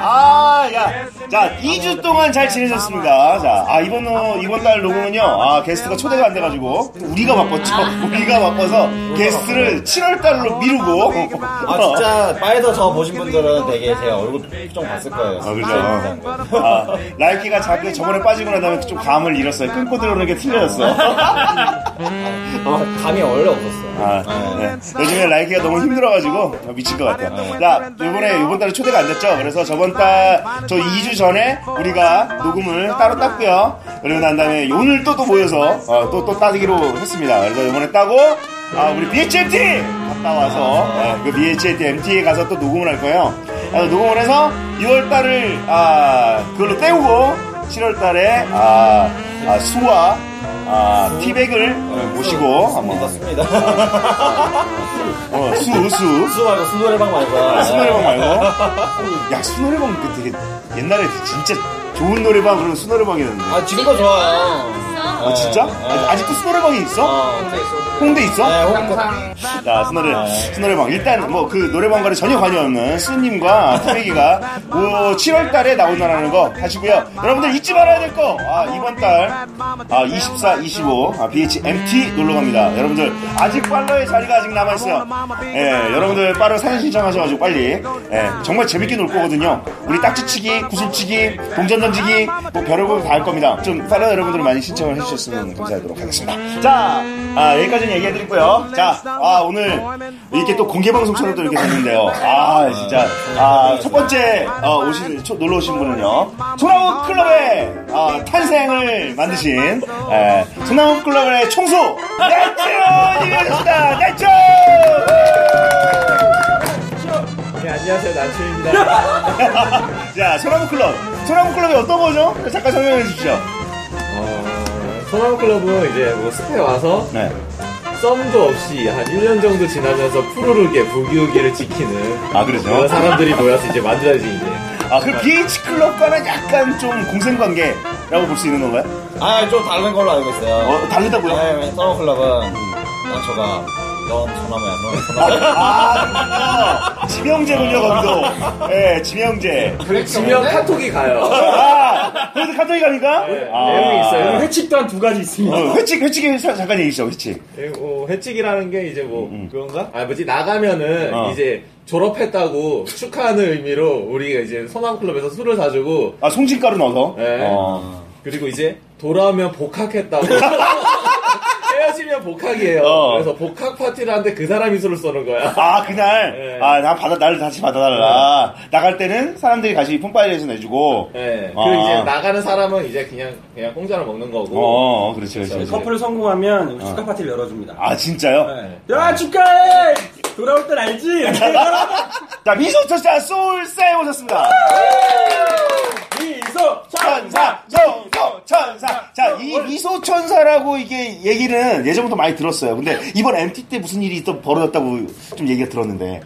자, 2주 동안 잘 지내셨습니다. 자, 이번 달 녹음은요, 게스트가 초대가 안 돼가지고, 우리가 바빴죠. 우리가 바빠서, 게스트를 7월달로 미루고. 진짜, 파이더 저 보신 분들은 되게 제 얼굴 표정 봤을 거예요. 그죠. 라이키가 저번에 빠지고 난 다음에 좀 감을 잃었어요. 끊고 들어오는 게 틀려졌어. 감이 원래 없었어. 네. 요즘에 라이키가 너무 힘들어가지고, 미칠 것 같아요. 자, 이번 달에 초대가 안 됐죠? 그래서 저번 달, 2주 전에 우리가 녹음을 따로 땄고요. 그리고 난 다음에 오늘 또 모여서 또 따기로 했습니다. 그래서 이번에 따고 우리 BHMT 갔다 와서 그 BHMT에 가서 또 녹음을 할 거예요. 녹음을 해서 6월 달을 그걸로 때우고 7월 달에 수와 티백을 모시고 한번 맞습니다. 수 말고 수노래방 말고. 수노래방 말고. 야, 수노래방 되게 옛날에 진짜 좋은 노래방 그러면 수노래방이었는데. 지금도 좋아요. 진짜? 아직도 수노래방이 있어? 홍대 있어? 네, 홍대. 자, 수노래방. 일단 그 노래방과는 전혀 관여없는 수님과 태백이가 7월 달에 나온다는 거 하시고요. 여러분들 잊지 말아야 될 거. 이번 달 24, 25 BHMT 놀러 갑니다. 여러분들 아직 팔로의 자리가 아직 남아 있어요. 여러분들 빠른 사연 신청하셔가지고 빨리. 정말 재밌게 놀 거거든요. 우리 딱지치기, 구슬치기, 동전 던지기, 별의별 다 할 겁니다. 좀 팔로 여러분들 많이 신청을 해주셨으면 감사하도록 하겠습니다. 자, 여기까지는 얘기해드리고요. 자, 오늘 이렇게 또 공개방송처럼 또 이렇게 됐는데요. 진짜. 첫 번째, 놀러 오신 분은요. 소나무 클럽의, 탄생을 만드신, 소나무 클럽의 총수, 난초님이었습니다. 난초! 네, 안녕하세요. 난초입니다. 자, 소나무 클럽이 어떤 거죠? 잠깐 설명해 주십시오. 소나무 클럽은 이제 숲에 와서 썸도 없이 한 1년 정도 지나면서 푸르르게 부기우기를 지키는 그렇죠. 그런 사람들이 모여서 이제 만들어진 이제 그 BH 클럽과는 약간 좀 공생관계라고 볼 수 있는 건가요? 좀 다른 걸로 알고 있어요. 다르다고요? 네, 소나무 클럽은 난초가 넌 소나무야, 넌 소나무야. 지명제군요, 거기도. 지명제. 지명 카톡이 가요. 거기도 카톡이 가니까? 내용이 있어요. 회칙도 한 2가지 있습니다. 회칙에 잠깐 얘기죠, 회칙. 회칙이라는 게 이제 그건가? 나가면은 이제 졸업했다고 축하하는 의미로 우리가 이제 소나무클럽에서 술을 사주고 송진가루 넣어서? 그리고 이제 돌아오면 복학했다고 헤어지면 복학이에요. 그래서 복학 파티를 하는데 그 사람이 술을 쏘는 거야. 그날? 나를 다시 받아달라. 나갈 때는 사람들이 같이 폰파이에서 내주고. 그리고 이제 나가는 사람은 이제 그냥 공짜로 먹는 거고. 그렇지. 커플 성공하면 축하 파티를 열어줍니다. 진짜요? 야, 축하해! 돌아올 땐 알지? 자, 미소천사 소울쌤 오셨습니다. 미소천사. 자, 이 미소천사라고 이게 얘기는 예전부터 많이 들었어요. 근데 이번 MT 때 무슨 일이 또 벌어졌다고 좀 얘기가 들었는데.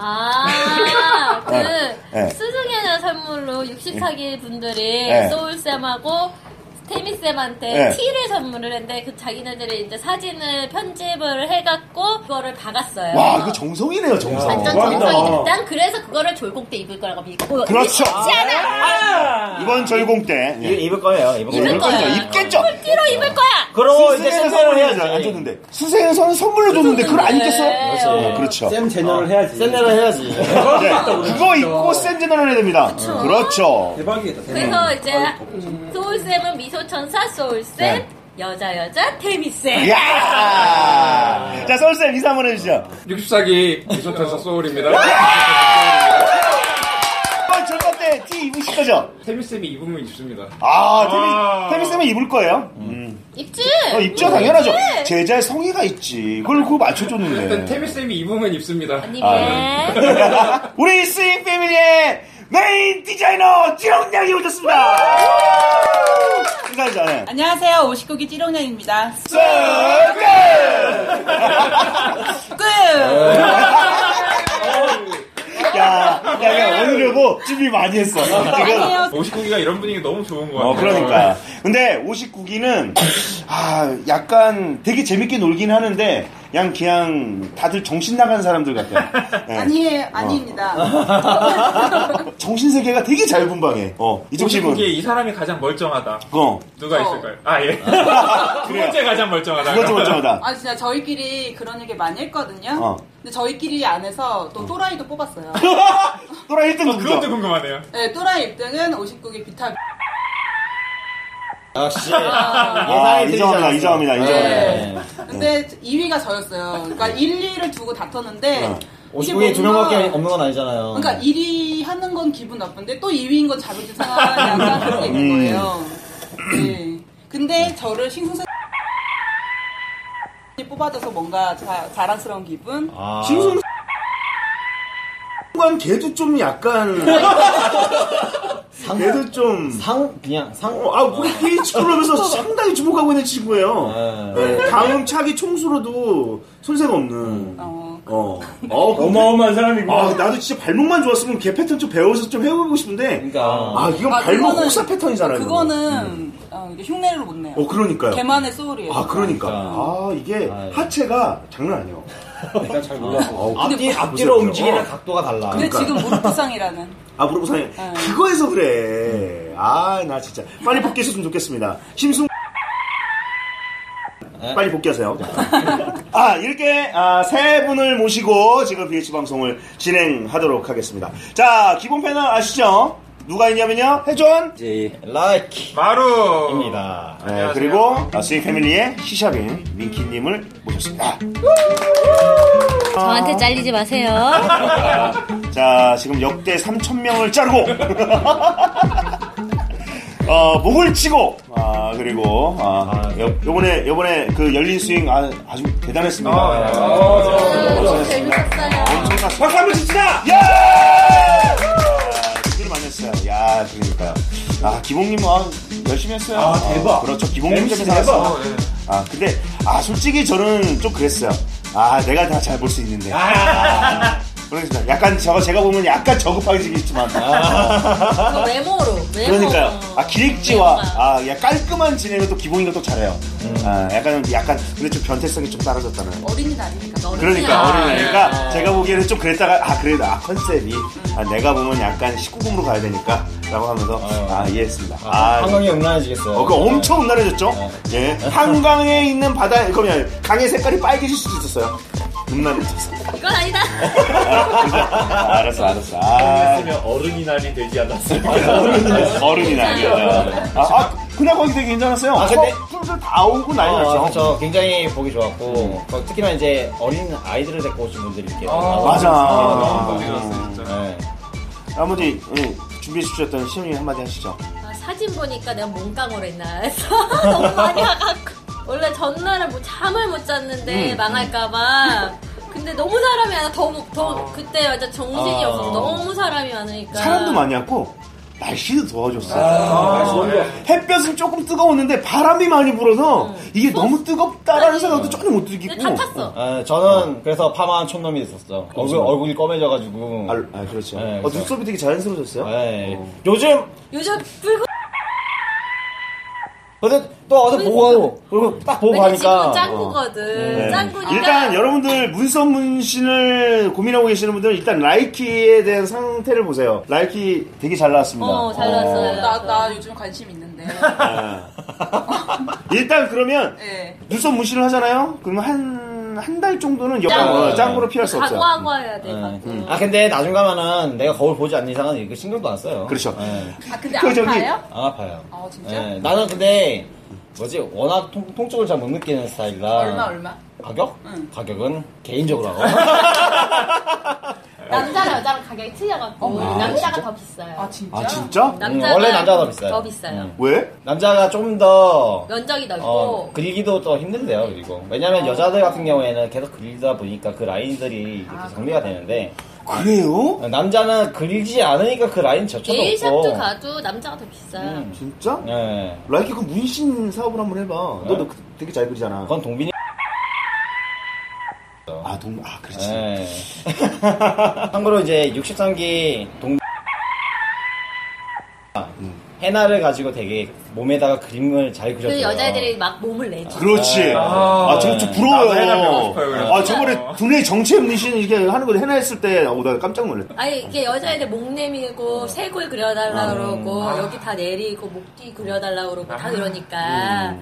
스승의 선물로 64기 분들이 소울쌤하고 태미쌤한테 티를 선물을 했는데 자기네들이 이제 사진을 편집을 해갖고 그거를 박았어요. 와, 이거 정성이네요, 정성. 완전 정성이죠. 난 그래서 그거를 졸공 때 입을 거라고 믿고. 그렇죠. 이번 절공 때 입을 거예요. 입을 거예요. 입겠죠. 꿀띠로 입을 거야. 그럼 이제 수생에서는 해야지. 안 줬는데. 수생에서는 선물로 줬는데 그걸 안 입겠어요? 그렇죠. 쌤 제너럴 해야지. 쌤내를 해야지. 그거 입고 쌤 제너럴 해야 됩니다. 그렇죠. 대박이다. 그래서 이제 소울쌤은 미소천사 소울쌤, 여자 태미쌤. 자, 소울쌤 인사 한번 해주시죠. 64기 미소천사 소울입니다. 절반 때 티 입으실 거죠? 태미쌤이 입으면 입습니다. 태미쌤은 입을 거예요? 입지? 입죠, 당연하죠. 제자의 성의가 있지. 그거 맞춰줬는데. 일단 태미쌤이 입으면 입습니다. 우리 스윙 패밀리의 메인 디자이너 찌렁냥이 오셨습니다. 인사하죠. 안녕하세요. 59기 찌렁냥입니다. 야, 오늘하고 준비 많이 했어. 아니에요. 59기가 이런 분위기 너무 좋은 거 같아요. 그러니까. 근데 59기는, 약간 되게 재밌게 놀긴 하는데, 그냥 다들 정신 나간 사람들 같아요. 네. 아니에요, 아닙니다. 정신세계가 되게 자유분방해. 이쪽 팀은. 오십국에 이 사람이 가장 멀쩡하다. 누가 있을까요? 예. 두 번째 가장 멀쩡하다. 두 번째 멀쩡하다. 아, 진짜 저희끼리 그런 얘기 많이 했거든요. 근데 저희끼리 안에서 또 또라이도 뽑았어요. 또라이 1등 누구죠? 그것도 궁금하네요. 네, 또라이 1등은 59개 비타. 역시. 인정합니다. 네. 근데 2위가 저였어요. 그러니까 1, 2를 두고 다퉜는데. 59개 2명밖에 없는 건 아니잖아요. 그러니까 1위 하는 건 기분 나쁜데 또 2위인 건 자존심 상한 약간 그런 게 있는 거예요. 네. 근데 저를 싱숭생 뽑아줘서 뭔가 자랑스러운 기분. 싱숭 걔도 좀 약간 걔도 좀 우리 PH클럽에서 상당히 주목하고 있는 친구예요. 네. 다음 차기 총수로도 손색 없는. 어마어마한 사람이고. 나도 진짜 발목만 좋았으면 걔 패턴 좀 배워서 좀 해보고 싶은데. 이건 발목 혹사 패턴이잖아요. 그거는 이게 흉내를 못 내요. 그러니까요. 걔만의 소울이에요. 그러니까. 이게 하체가 장난 아니에요. 일단 잘 몰랐어. 앞뒤로 움직이는 각도가 달라. 근데 지금 무릎 부상이라는. 무릎 부상이. 그거에서 그래. 나 진짜. 빨리 복귀했으면 좋겠습니다. 심승. 빨리 복귀하세요. 이렇게 세 분을 모시고 지금 BH 방송을 진행하도록 하겠습니다. 자, 기본 패널 아시죠? 누가 있냐면요, 해존, 라이키, 마루입니다. 네, 그리고 스윙 패밀리의 시샤빈 민키님을 모셨습니다. 저한테 잘리지 마세요. 자, 지금 역대 3,000명을 자르고 목을 치고 그리고 요번에 그 열린 스윙 아주 대단했습니다. 재밌었어요. 박수 한번 칩시다. 준비를 많이 했어요. 그러니까요. 기봉님 열심히 했어요. 대박. 그렇죠. 기봉님 때문에 살았어. 근데 솔직히 저는 좀 그랬어요. 내가 다 잘 볼 수 있는데. 그러겠습니다. 약간 제가 보면 약간 저급하겠지만. 외모로. 그러니까요. 기획지와 깔끔한 진행을 또 기봉이가 또 잘해요. 약간 근데 좀 변태성이 좀 떨어졌잖아요. 어린이날이니까. 어린이니까 제가 보기에는 좀 그랬다가 그래도 컨셉이 내가 보면 약간 19금으로 가야 되니까 라고 하면서 이해했습니다. 한강이 음란해지겠어요. 그거 엄청 음란해졌죠. 예. 한강에 있는 바다 그러면 강의 색깔이 빨개질 수도 있었어요. 음란해졌어. 그건 아니다. 알았어. 했으면 어른이날이 되지 않았을까. 어른이날이요. 그날 거기 되게 괜찮았어요. 근데 풀들 다 오고 난리 났죠. 그렇죠. 굉장히 보기 좋았고 특히나 이제 어린 아이들을 데리고 오신 분들이 이렇게 맞아. 나머지 준비해 주셨던 시험님 한마디 하시죠. 사진 보니까 내가 몸깡으로 했나 해서 너무 많이 와갖고 원래 전날은 잠을 못 잤는데 망할까봐. 근데 너무 사람이 많아. 더 그때 완전 정신이 없어서 너무 사람이 많으니까. 사람도 많이 왔고 날씨도 더워졌어요. 햇볕은 조금 뜨거웠는데 바람이 많이 불어서 이게 너무 뜨겁다라는 생각도 조금 못 들겠고. 다 탔어. 저는 그래서 파마한 촌놈이 됐었어. 얼굴이 검해져가지고. 그렇죠. 그래서. 눈썹이 되게 자연스러워졌어요. 요즘 붉은. 근데 또 어제 보고 그리고 딱 보고 가니까 지금 짱구거든. 짱구니까. 일단 여러분들 눈썹 문신을 고민하고 계시는 분들은 일단 라이키에 대한 상태를 보세요. 라이키 되게 잘 나왔습니다. 잘 나왔어요. 나 요즘 관심 있는데. 일단 그러면 눈썹 문신을 하잖아요. 그러면 한 달 정도는 짱구로 피할 수 없어요. 각오하고 해야 돼. 근데 나중 가면은 내가 거울 보지 않는 이상은 이거 신경도 안 써요. 그렇죠. 근데 아파요? 안 아파요. 진짜? 나는 근데 워낙 통증을 잘 못 느끼는 스타일이라. 얼마? 가격? 가격은 개인적으로 하고. 남자랑 여자랑 가격이 틀려갖고 남자가 더 비싸요. 진짜? 진짜? 원래 남자가 더 비싸요. 더 비싸요. 왜? 남자가 좀 더 면적이 넓고 그리기도 더 힘든데요. 그리고 왜냐면 여자들 같은 경우에는 계속 그리다 보니까 그 라인들이 이렇게 정리가 되는데. 그래요? 남자는 그리지 않으니까 그 라인 저쳐도 없고. 네일샵도 가도 남자가 더 비싸요. 진짜? 네. 라이키 그 문신 사업을 한번 해봐. 너도 되게 잘 그리잖아. 그건 동빈이. 그렇지. 네. 참고로 이제 63기 해나를 가지고 되게 몸에다가 그림을 잘 그렸어요. 그 여자애들이 막 몸을 내죠. 그렇지. 저거 좀 나도 해나 배우고 부러워요. 싶어요, 그래서. 저번에 두뇌 정치엠니신 이렇게 하는 거 해나 했을 때, 나 깜짝 놀랐다. 아니 이게 여자애들 목 내밀고 쇄골 그려달라 그러고 여기 다 내리고 목 뒤 그려달라 그러고 다 그러니까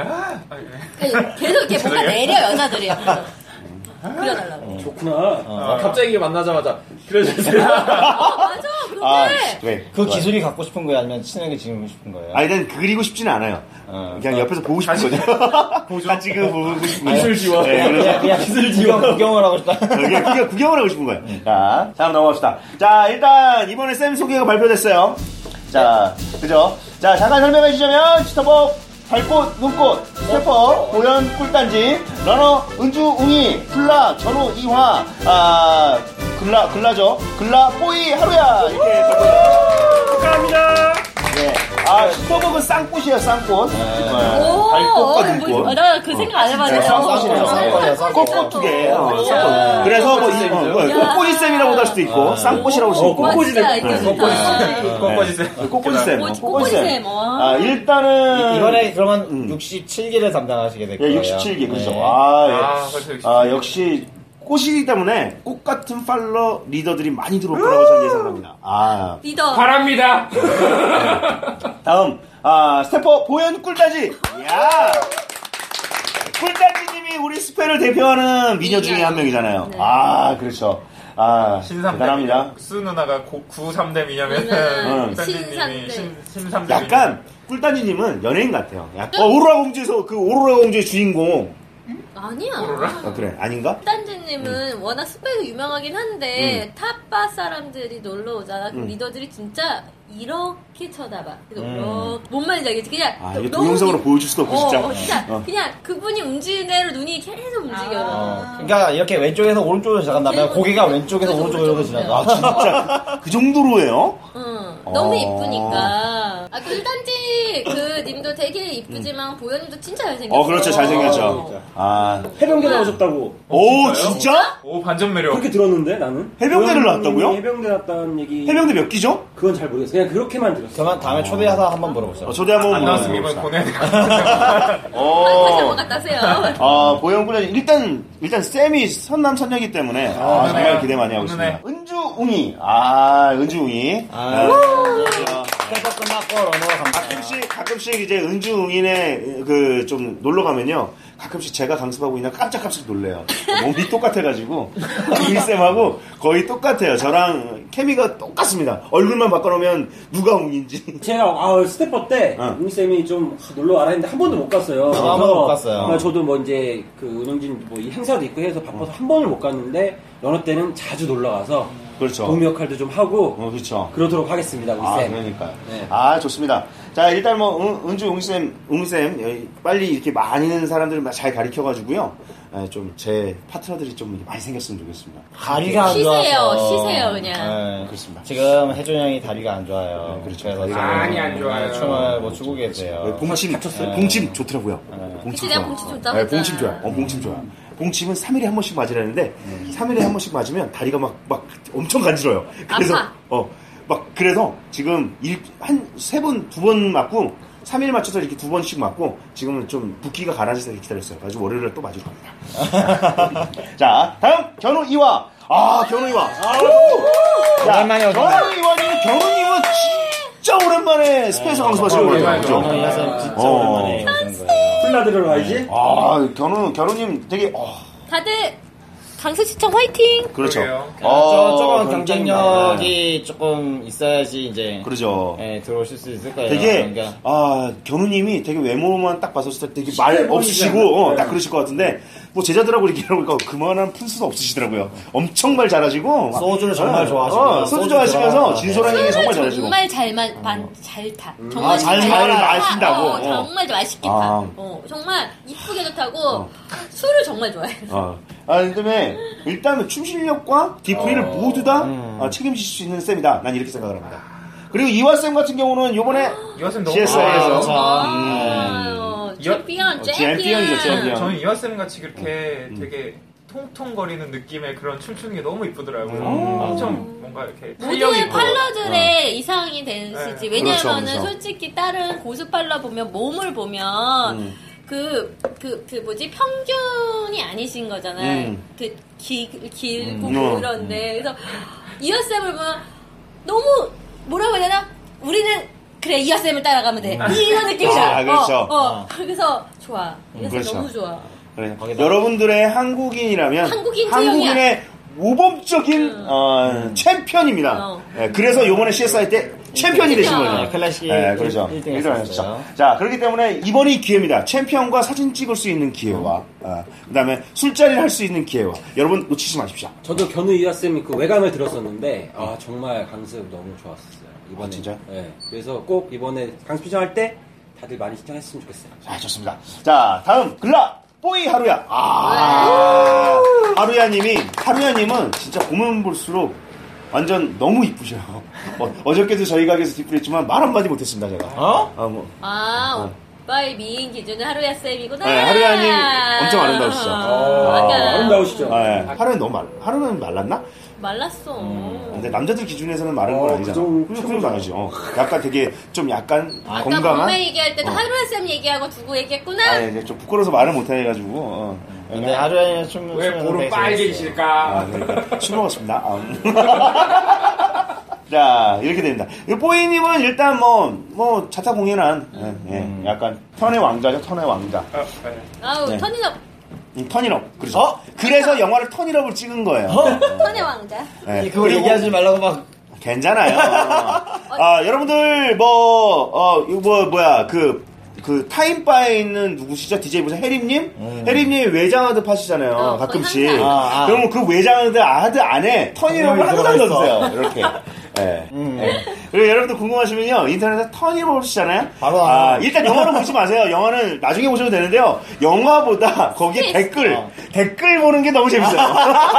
계속 이렇게 뭔가 내려 여자들이 그려달라고. 좋구나. 갑자기 만나자마자 그려주세요. 맞아 그런데 왜? 그 기술이 갖고 싶은 거예요? 아니면 친하게 지내고 싶은 거예요? 아니, 난 그리고 싶지는 않아요. 그냥 옆에서 보고 싶은 거죠. 같이 보고 싶은 거죠. 기술 지원. 네, 그래서 그냥 기술 구경을 하고 싶다. 그냥 구경을 하고 싶은 거예요. 자, 다음 넘어갑시다. 자, 일단 이번에 쌤 소개가 발표됐어요. 자, 그죠? 자, 잠깐 설명해 주자면 치터복, 달꽃, 눈꽃, 스태퍼, 보현, 꿀단지, 러너, 은주, 웅이, 글라, 전우, 이화, 글라죠. 글라, 뽀이, 하루야. 이렇게 축하합니다. 네. 슈퍼복은 쌍꽃이에요, 쌍꽃. 오, 달꽃과 눈꽃. 나 그 생각 안 해봤는데. 쌍꽃이네요. 꽃꽃 두 개. 그래서 꽃꽃이쌤이라고 할 수도 있고, 쌍꽃이라고 할 수도 있고. 꽃꽃이쌤. 꽃꽃이쌤. 일단은. 이번에 그러면 67기를 담당하시게 될 거예요. 67기, 그렇죠. 네. 역시 꽃이기 때문에 꽃 같은 팔러 리더들이 많이 들어올 거라고 저는 예상합니다. 리더. 바랍니다. 다음, 스태퍼 보현 꿀다지. 이야! 꿀다지님이 우리 스페를 대표하는 미녀 중에 한 명이잖아요. 네. 그렇죠. 신삼대 대단합니다. 수 누나가 9-3대 미녀면 꿀단지님이 신삼대 약간 꿀다지님은 연예인 같아요. 오로라 공주에서 그 오로라 공주의 주인공. 아니야. 그래, 아닌가? 꿀단지님은 워낙 스펙이 유명하긴 한데 탑바 사람들이 놀러 오잖아. 그럼 리더들이 진짜 이렇게 쳐다봐. 뭔 말인지 알겠지? 그냥 이게 동영상으로 보여줄 수도 없고 진짜. 진짜 그냥 그분이 움직이는 대로 눈이 계속 움직여. 그러니까 이렇게 왼쪽에서 오른쪽으로 시작한다면 고개가 왼쪽에서 오른쪽으로 지나가. 진짜 그 정도로예요? 너무 이쁘니까. 꿀단지 그 님도 되게 이쁘지만 보현님도 진짜 잘생겼어. 그렇죠, 잘생겼죠. 해병대 나오셨다고. 오, 진짜? 오, 반전 매력. 그렇게 들었는데 나는. 해병대를 나왔다고요? 해병대 나왔다는 얘기. 해병대 몇 기죠? 그건 잘 모르겠어요. 그냥 그렇게만 들었어요. 그러면 다음에 초대해서 한번 물어보죠. 초대 한번 안 나왔으면 이번에 보내야 될 것 같아요. 다시 한번 갖다 세요. 보영군은 일단 쌤이 선남선녀이기 때문에 정말 기대 많이 하고 있습니다. 은주웅이. 은주웅이. 스태퍼 끝났고 러너가 갑니다. 가끔씩 이제 은주웅이네 좀 놀러 가면요. 가끔씩 제가 강습하고 있나 깜짝깜짝 놀래요. 몸이 똑같아가지고 웅이쌤하고 거의 똑같아요. 저랑 케미가 똑같습니다. 얼굴만 바꿔놓으면 누가 웅인지. 제가 스태퍼 때 웅쌤이 좀 놀러 와라 했는데 한 번도 못 갔어요. 한 번도 못 갔어요. 저도 뭐 이제 그 은영진 이 행사도 있고 해서 바빠서 한 번을 못 갔는데 연어 때는 자주 놀러 가서 그렇죠. 동미 역할도 좀 하고 그렇죠. 그러도록 하겠습니다. 우리 쌤. 그러니까요. 네. 좋습니다. 자, 일단 은주 웅쌤 빨리 이렇게 많은 사람들을 잘 가르쳐가지고요. 좀 제 파트너들이 좀 많이 생겼으면 좋겠습니다. 다리가 안 좋아서. 쉬세요 그냥. 그렇습니다. 지금 혜준 형이 다리가 안 좋아요. 그렇죠. 그래서 많이 안 좋아요. 춤을 못 추고 계세요. 봉침 좋더라고요. 그치 내가 봉침 좋다고 네, 봉침 좋아요. 봉침 좋아요. 봉침은 3일에 한 번씩 맞으라는데 3일에 한 번씩 맞으면 다리가 막 엄청 간지러요. 그래서 그래서 지금 한 3번, 2번 맞고 3일 맞춰서 이렇게 2번씩 맞고 지금은 좀 붓기가 가라앉아서 이렇게 기다렸어요. 그래서 월요일에 또 맞으러 갑니다. 자, 다음 견우 이화. 견우 이화. 오랜만에 오셨네. 견우 이화 진짜 오랜만에 스페이스 강습하시는 거예요. 그죠? 진짜 오랜만에 오시는 거예요. 훌라들을 와야지. 견우님 되게 다들 강수시청 화이팅! 그렇죠. 조금 경쟁력이 조금 있어야지 이제 그러죠. 들어오실 수 있을 거예요. 되게 견우님이 되게 외모만 딱 봤었을 때 되게 말 없으시고 딱 그러실 것 같은데 뭐 제자들하고 이렇게 하니까 그만한 푼수도 없으시더라고요. 엄청 말 잘하시고 소주를 정말 좋아하시고 소주 좋아하시면서 진솔한 얘기 정말 잘하시고 정말 잘 타. 정말 잘 마신다고. 정말 맛있게 타. 정말 이쁘게 좋다고 술을 정말 좋아해. 그다음에 일단은 춤 실력과 디프리를 모두 다 책임질 수 있는 쌤이다. 난 이렇게 생각을 합니다. 그리고 이화쌤 같은 경우는 요번에 이화쌤 너무 CSI에서 챔피언이죠, 챔피언. 챔피언. 저는 이화쌤 같이 그렇게 되게 통통거리는 느낌의 그런 춤추는 게 너무 이쁘더라고요. 엄청 뭔가 이렇게 탄력 모든 있고. 팔러들의 이상이 되시지. 왜냐면은 그렇죠. 솔직히 다른 고수 팔러 보면 몸을 보면 그 뭐지 평균이 아니신 거잖아요. 길고 그런데 그래서 이어쌤을 보면 너무 뭐라고 해야 되나? 우리는 그래 이어쌤을 따라가면 돼. 이런 느낌이야. 아, 그렇죠. 그래서 좋아. 이어쌤 그렇죠. 너무 좋아. 그래. 여러분들의 한국인이라면 한국인 한국인의 모범적인 챔피언입니다. 그래서 요번에 CSI 때 챔피언이 되신 거예요. 클래식 그렇죠. 1등 하셨죠. 자, 그렇기 때문에 이번이 기회입니다. 챔피언과 사진 찍을 수 있는 기회와 그 다음에 술자리를 할 수 있는 기회와 여러분 놓치지 마십시오. 저도 견우 이하쌤이 그 외관을 들었었는데 정말 강습 너무 좋았었어요. 이번에. 진짜요? 네. 그래서 꼭 이번에 강습 신청할 때 다들 많이 신청했으면 좋겠어요. 자, 좋습니다. 자, 다음 글라 뽀이 하루야. 하루야님은 진짜 보면 볼수록 완전 너무 이쁘셔요. 어저께도 저희 가게에서 뒷불했지만 말 한마디 못했습니다, 제가. 오빠의 미인 기준은 하루야 쌤이구나. 네, 하루야님 엄청 아름다우시죠. 아름다우시죠. 네, 하루는 말랐나? 말랐어. 근데 남자들 기준에서는 마른 건 아니잖아. 그건 아니죠. 약간 되게 좀 약간 아까 건강한. 몸매 얘기할 때도 하루야 쌤 얘기하고 두고 얘기했구나. 이제 좀 부끄러워서 말을 못 해가지고. 근데 하루에 춤 왜 볼은 빨개지실까? 그러니까 술 먹었습니다. 자, 이렇게 됩니다. 뽀이님은 일단 자타 공연한, 약간 턴의 왕자죠, 턴의 왕자. 아우, 네. 턴이업. 그렇죠. 그래서 영화를 턴이업을 찍은 거예요. 턴의 왕자. 네, 그걸 얘기하지 말라고 막. 괜찮아요. 여러분들, 그 타임바에 있는 누구시죠? DJ 보세요. 혜림님? 혜림님이 외장하드 파시잖아요. 가끔씩. 그러면 그 외장하드 안에 턴이업을 항상 넣어주세요. 이렇게. 네. 그리고 여러분들 궁금하시면요. 인터넷에 턴이업을 보시잖아요. 일단 영화는 보지 마세요. 영화는 나중에 보셔도 되는데요. 영화보다 거기에 댓글 보는 게 너무 재밌어요.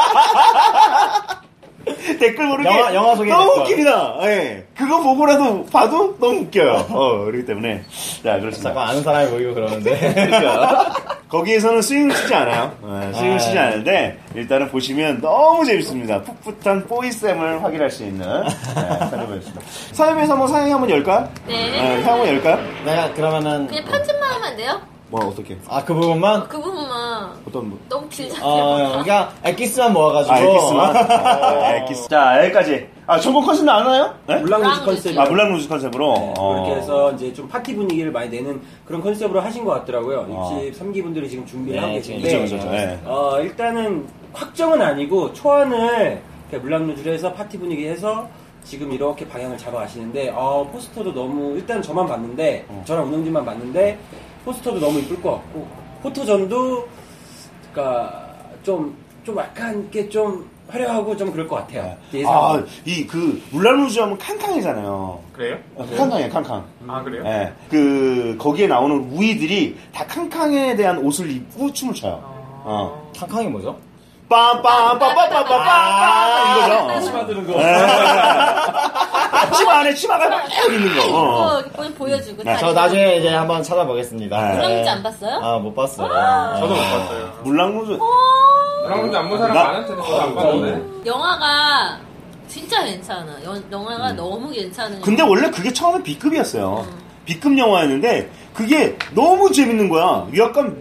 댓글 보는 게 영화 속의 너무 댓글. 웃깁니다. 예. 그거 보고라도 봐도 너무 웃겨요. 그렇기 때문에. 자, 그렇습니다. 잠깐 아는 사람이 보이고 그러는데. 거기에서는 스윙을 치지 않아요. 스윙을 치지 않는데, 일단은 보시면 너무 재밌습니다. 풋풋한 뽀이쌤을 확인할 수 있는. 살펴보겠습니다. 사연에서 사연이 한번 열까요? 네. 한번 열까요? 내가 그러면은. 그냥 편집만 하면 안 돼요? 어떻게? 그 부분만? 그 부분만. 어떤 너무 길잖아요. 그냥 엑기스만 모아가지고. 엑기스. 자, 여기까지. 전국 컨셉 나왔나요? 네? 물랑루즈 컨셉. 물랑 루즈 컨셉으로. 네, 그렇게 해서 이제 좀 파티 분위기를 많이 내는 그런 컨셉으로 하신 것 같더라고요. 63기 분들이 지금 준비를 하고 계신데. 그렇죠. 네. 일단은 확정은 아니고 초안을 물랑루즈를 해서 파티 분위기 해서 지금 이렇게 방향을 잡아가시는데, 포스터도 너무, 일단 저만 봤는데, 저랑 운영진만 봤는데, 포스터도 너무 이쁠 것 같고, 포토전도, 그니까, 좀 약간, 이렇게 좀 화려하고 좀 그럴 것 같아요. 물란루즈 하면 칸칸이잖아요. 그래요? 칸칸이에요, 칸칸. 그래요? 네. 거기에 나오는 우이들이 다 칸칸에 대한 옷을 입고 춤을 춰요. 칸칸이 뭐죠? 이거죠. 치마 드는 거. 치마 안에 치마가 막 있는 거. 보여주고. 저 나중에 이제 한번 찾아보겠습니다. 물랑루즈 안 봤어요? 못 봤어요. 저도 못 봤어요. 물랑루즈. 물랑루즈 안 본 사람 많을 텐데 저도 안 봤는데. 영화가 진짜 괜찮아. 영화가 너무 괜찮은. 근데 원래 그게 처음에 B급이었어요. B급 영화였는데 그게 너무 재밌는 거야. 약간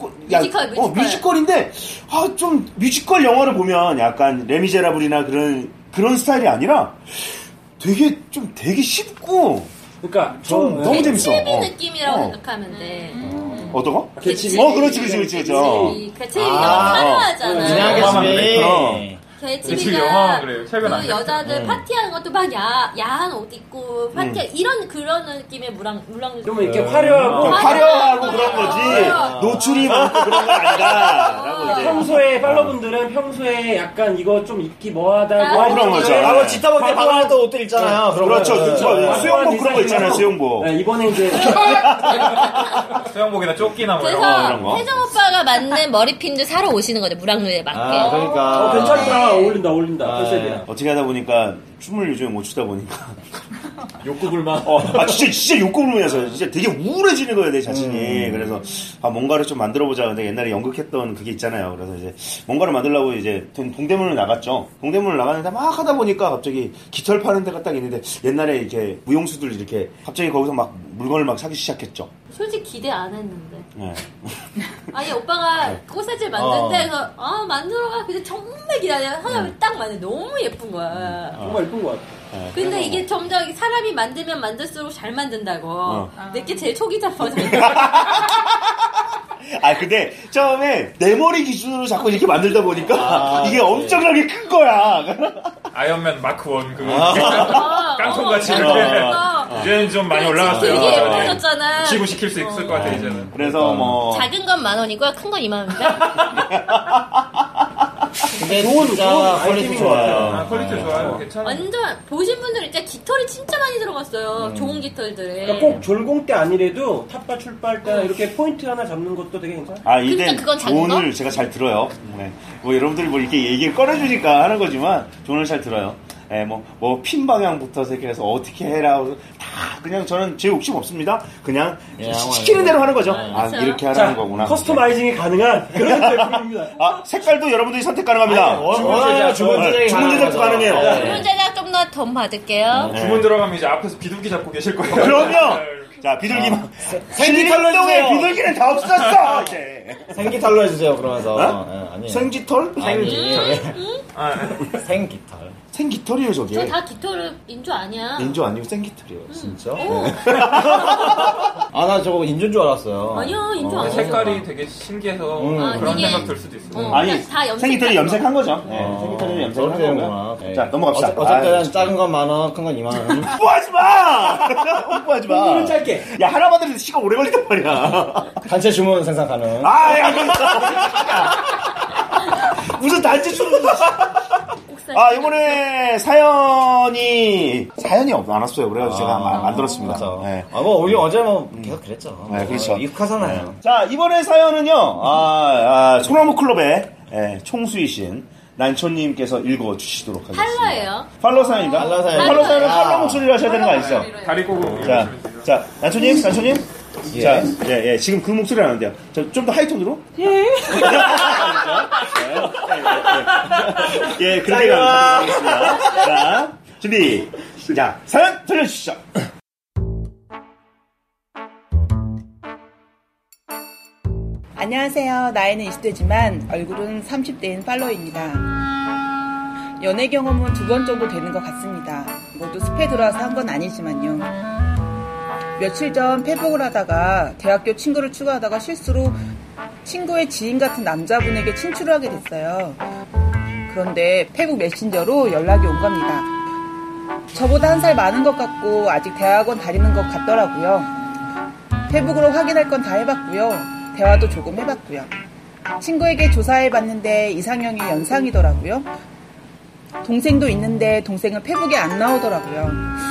뮤지컬인데 좀 뮤지컬 영화를 보면 약간 레미제라블이나 그런 스타일이 아니라 되게 쉽고 그러니까 좀 너무 재밌어. 개츠비 느낌이라고 생각하면 돼. 어떤 거? 개츠비. 그렇지. 개츠비 너무 화려하잖아. 진양개츠비. 개츠비가 영화만 그래요. 최근 안 그 여자들 파티하는 것도 막 야한 옷 입고 파티 그런 느낌의 물랑루즈. 좀 이렇게 화려하고 그런 거지. 노출이 많고 그런 건 아니다. 평소에 팔로분들은 평소에 약간 이거 좀 입기 뭐하다고 그런 거죠. 지타벅 때 방황했던 옷들 있잖아요. 그렇죠. 수영복 그런 거 있잖아요. 수영복. 네, 이번에 이제 수영복이나 조끼나 뭐 이런 그래서 거. 혜정 오빠가 맞는 머리핀도 사러 오시는 거죠. 물랑루즈에 맞게. 그러니까. 괜찮다. 어울린다. 컨셉이랑. 어떻게 하다 보니까 춤을 요즘에 못 추다 보니까 욕구불만. 진짜 욕구불만이어서 진짜 되게 우울해지는 거예요, 내 자신이. 그래서 뭔가를 좀 만들어보자. 근데 옛날에 연극했던 그게 있잖아요. 그래서 이제 뭔가를 만들려고 이제 동대문을 나갔죠. 동대문을 나갔는데 막 하다 보니까 갑자기 깃털 파는 데가 딱 있는데 옛날에 이렇게 무용수들 이렇게 갑자기 거기서 막 물건을 막 사기 시작했죠. 솔직히 기대 안 했는데. 네. 아니 오빠가 꽃사질 만든데 그래서 만들어가. 근데 정말 기다려. 하나 딱 만든 너무 예쁜 거야. 정말 예쁜 거 같아. 근데 이게 점점 사람이 만들면 만들수록 잘 만든다고. 내게 제일 초기작 버전. 근데 처음에 내 머리 기준으로 자꾸 이렇게 만들다 보니까 이게 엄청나게 큰 거야. 아이언맨 마크 1 그거 깡통같이 이렇게 이제는 좀 많이 올라갔어요. 되게 예뻐졌잖아. 지구시킬 수 있을 것 같아 이제는. 그래서 작은 건 10,000원이고요, 큰 건 20,000원입니다. 근데 진짜 퀄리티 좋아요. 퀄리티 좋아요. 괜찮아요. 완전 보신 분들 진짜 깃털이 진짜 많이 들어갔어요. 좋은 깃털들에. 그러니까 꼭 졸공 때 아니래도 탑바 출발 때 이렇게 포인트 하나 잡는 것도 되게 괜찮아. 이때 그건 작은 조언을 거? 제가 잘 들어요. 네. 여러분들이 이렇게 얘기를 꺼내주니까 하는 거지만 조언을 잘 들어요. 네, 핀 방향부터 해서 어떻게 해라. 다 그냥 저는 제 욕심 없습니다. 그냥 시키는 대로 하는 거죠. 이렇게 하라는 거구나. 커스터마이징이 가능한 그런 제품입니다. 색깔도 여러분들이 선택 가능합니다. 주문 제작도 가능해요. 주문 제작 좀 더 돈 받을게요. 주문 들어가면 이제 앞에서 비둘기 잡고 계실 거예요. 그럼요. 자, 비둘기만. 생기털로의 비둘기는 다 없었어. 이제. 생기털로 해주세요. 그러면서. 아니에요. 생기털? 생기털. 생기털이에요, 저게. 저 다 깃털은 인조 아니야. 인조 아니고 생기털이에요. 진짜? 나 저거 인조인 줄 알았어요. 아니야, 인조 아니야. 색깔이 되게 신기해서 그런 이게- 생각 들 수도 있어요. 다 염색. 생기털이 염색한 거죠. 생기털이 염색한 저렇게 거고요. 되는구나. 자, 넘어갑시다. 어쨌든 작은 건 10,000원, 큰 건 20,000원. 홍보하지 마! 홍보하지 마. 홍보는 짧게. 야, 하나만 들어도 시간 오래 걸린단 말이야. 단체 주문 생산 가능. 야, 무슨 단체 주문. 이번에 사연이 안 왔어요. 그래가지고 제가 만들었습니다. 그렇죠. 네. 우리 어제 계속 그랬죠. 네, 그렇죠. 익숙하잖아요. 자, 이번에 사연은요, 소나무 클럽의 총수이신 난초님께서 읽어주시도록 하겠습니다. 팔러예요. 팔로 사연입니다. 팔로 사연은 팔로 목소리로 하셔야 되는 거 아시죠? 다리 꼬고 자, 난초님. 자, 지금 그 목소리 나는데요. 좀 더 하이톤으로? 그렇게 가겠습니다. 자, 준비. 자, 사연 들려주시죠. 안녕하세요. 나이는 20대지만 얼굴은 30대인 팔로입니다. 연애 경험은 2번 정도 되는 것 같습니다. 모두 숲에 들어와서 한 건 아니지만요. 며칠 전 페북을 하다가 대학교 친구를 추가하다가 실수로 친구의 지인 같은 남자분에게 친추를 하게 됐어요. 그런데 페북 메신저로 연락이 온 겁니다. 저보다 1살 많은 것 같고 아직 대학원 다니는 것 같더라고요. 페북으로 확인할 건 다 해봤고요. 대화도 조금 해봤고요. 친구에게 조사해봤는데 이상형이 연상이더라고요. 동생도 있는데 동생은 페북에 안 나오더라고요.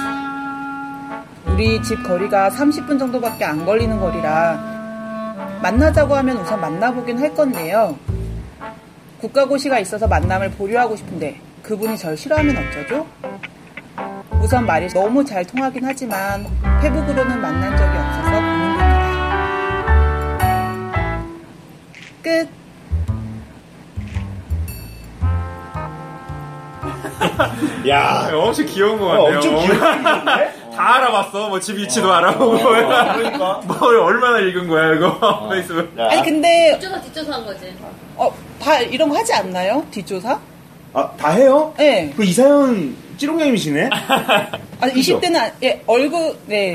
우리 집 거리가 30분 정도밖에 안 걸리는 거리라 만나자고 하면 우선 만나보긴 할 건데요. 국가고시가 있어서 만남을 보류하고 싶은데 그분이 절 싫어하면 어쩌죠? 우선 말이 너무 잘 통하긴 하지만 페북으로는 만난 적이 없어서 고민됩니다. 끝. 야, 엄청 귀여운 것 같네요. 엄청 귀여운데? 다 알아봤어. 집 위치도 알아보고. 그러니까. 얼마나 읽은 거야, 이거. 페이스북. 아니 근데 뒷조사 한 거지. 다 이런 거 하지 않나요? 뒷조사? 다 해요? 네. 그 이사연 찌롱님이시네? 20대는 얼굴 네.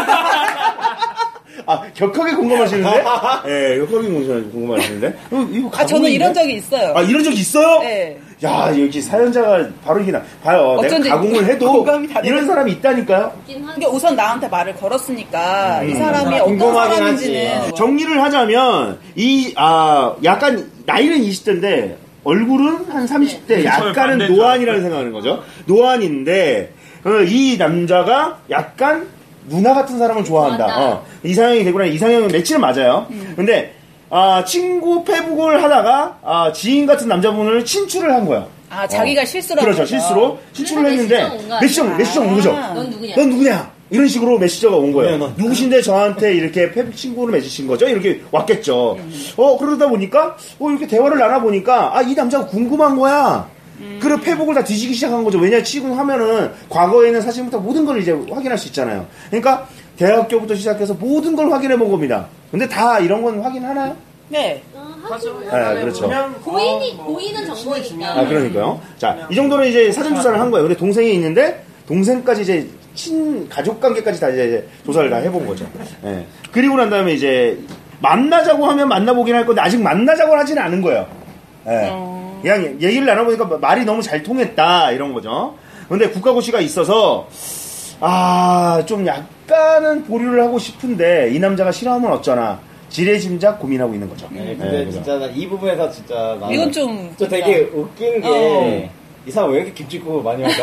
격하게 공감하시는데? 네, 격하게 공감하시는데? 이거 저는 이런 적이 있어요. 이런 적 있어요? 네. 야, 여기 사연자가 바로 이게 봐요. 내가 가공을 해도 이런 사람이 있다니까요? 그러니까 우선 나한테 말을 걸었으니까 이 사람이 어떤 사람인지는 정리를 하자면 약간 나이는 20대인데 얼굴은 한 30대, 약간은 노안이라는 생각하는 거죠. 노안인데 이 남자가 약간 누나 같은 사람을 좋아한다. 이상형이 되구나. 이상형은 매치는 맞아요. 근데 친구 페북을 하다가 지인 같은 남자분을 친추를 한 거야. 자기가 실수로 그렇죠. 실수로 실수를 했는데 메시지가 온 거죠. 넌 누구냐? 이런 식으로 메시지가 온 거예요. 누구신데 저한테 이렇게 친구를 맺으신 거죠? 이렇게 왔겠죠. 그러다 보니까 이렇게 대화를 나눠보니까 이 남자가 궁금한 거야. 그리고 페북을 다 뒤지기 시작한 거죠. 왜냐 지금 하면은 과거에 있는 사진부터 모든 걸 이제 확인할 수 있잖아요. 그러니까 대학교부터 시작해서 모든 걸 확인해 본 겁니다. 근데 다 이런 건 확인하나요? 네. 네, 그렇죠. 고인은 정보니까. 그러니까요. 자, 이 정도는 이제 사전 조사를 한 거예요. 근데 동생이 있는데 동생까지 이제 가족 관계까지 다 이제 조사를 다 해본 거죠. 예. 그리고 난 다음에 이제 만나자고 하면 만나보긴 할 건데 아직 만나자고 하지는 않은 거예요. 예. 그냥 얘기를 나눠보니까 말이 너무 잘 통했다 이런 거죠. 근데 국가고시가 있어서 좀 약간은 보류를 하고 싶은데 이 남자가 싫어하면 어쩌나 지레짐작 고민하고 있는 거죠. 근데 진짜 이 부분에서 진짜 이건 좀 되게 웃긴 게 이 사람 왜 이렇게 김치국을 많이 할까?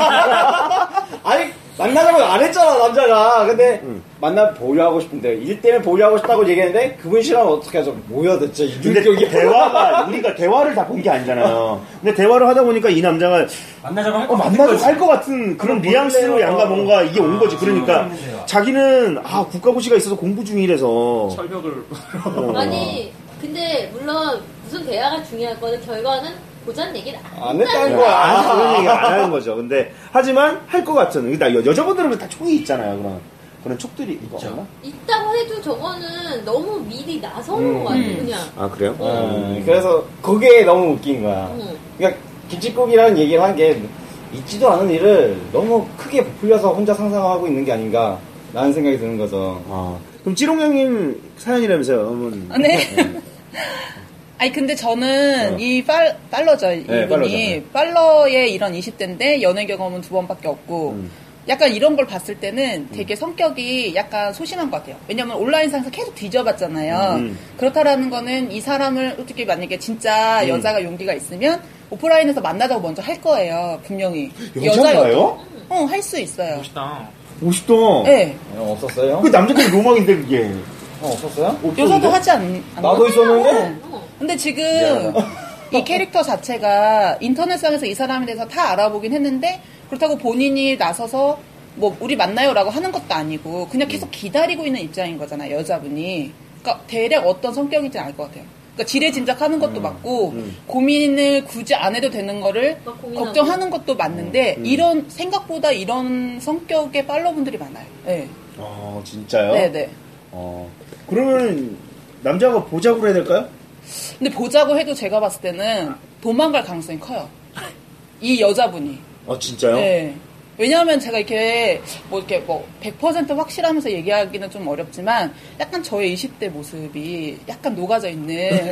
아니 만나자고 안 했잖아 남자가. 근데 만나 보류하고 싶은데 일 때문에 보류하고 싶다고 얘기했는데 그분 싫어하면 어떻게 하죠? 뭐야 대체 근데 대화가 우리가 대화를 다 본 게 아니잖아요. 근데 대화를 하다 보니까 이 남자가 만나자고 할 것 같은 그런 뉘앙스로 양가 뭔가 이게 온 거지. 그러니까 자기는 국가고시가 있어서 공부 중이라서 철벽을 아니 근데 물론 무슨 대화가 중요할 거는 결과는 고전 얘기를 안 했다는 거야. 아직 그런 얘기 안 하는 거죠. 근데 하지만 할 것 같은. 그러니까 여자분들은 다 촉이 있잖아요. 그런 촉들이 있나? 있다고 해도 저거는 너무 미리 나서는 거 같아 그냥. 그래요? 그래서 그게 너무 웃긴 거야. 그러니까 김치국이라는 얘기를 한 게 있지도 않은 일을 너무 크게 부풀려서 혼자 상상하고 있는 게 아닌가 라는 생각이 드는 거죠. 그럼 찌롱 형님 사연이라면서요? 네. 아니 근데 저는 이 팔러죠 이분이 팔러의 이런 20대인데 연애 경험은 2번밖에 없고 약간 이런 걸 봤을 때는 되게 성격이 약간 소심한 것 같아요. 왜냐면 온라인상에서 계속 뒤져봤잖아요. 그렇다라는 거는 이 사람을 어떻게 만약에 진짜 여자가 용기가 있으면 오프라인에서 만나자고 먼저 할 거예요. 분명히. 여자가요? 할 수 있어요. 멋있다. 네. 없었어요? 그 남자들이 로망인데 그게. 없었어요? 여자도 하지 않나? 나도 있었는데? 근데 지금 이 캐릭터 자체가 인터넷상에서 이 사람에 대해서 다 알아보긴 했는데 그렇다고 본인이 나서서 뭐 우리 만나요라고 하는 것도 아니고 그냥 계속 기다리고 있는 입장인 거잖아요. 여자분이. 그러니까 대략 어떤 성격인지 알 것 같아요. 그러니까 지레짐작하는 것도 맞고 고민을 굳이 안 해도 되는 거를 걱정하는 것도 맞는데 이런 생각보다 이런 성격의 팔로분들이 많아요. 네. 진짜요? 네네. 그러면 남자가 보자고 해야 될까요? 근데 보자고 해도 제가 봤을 때는 도망갈 가능성이 커요. 이 여자분이. 진짜요? 네. 왜냐하면 제가 이렇게 100% 확실하면서 얘기하기는 좀 어렵지만 약간 저의 20대 모습이 약간 녹아져 있는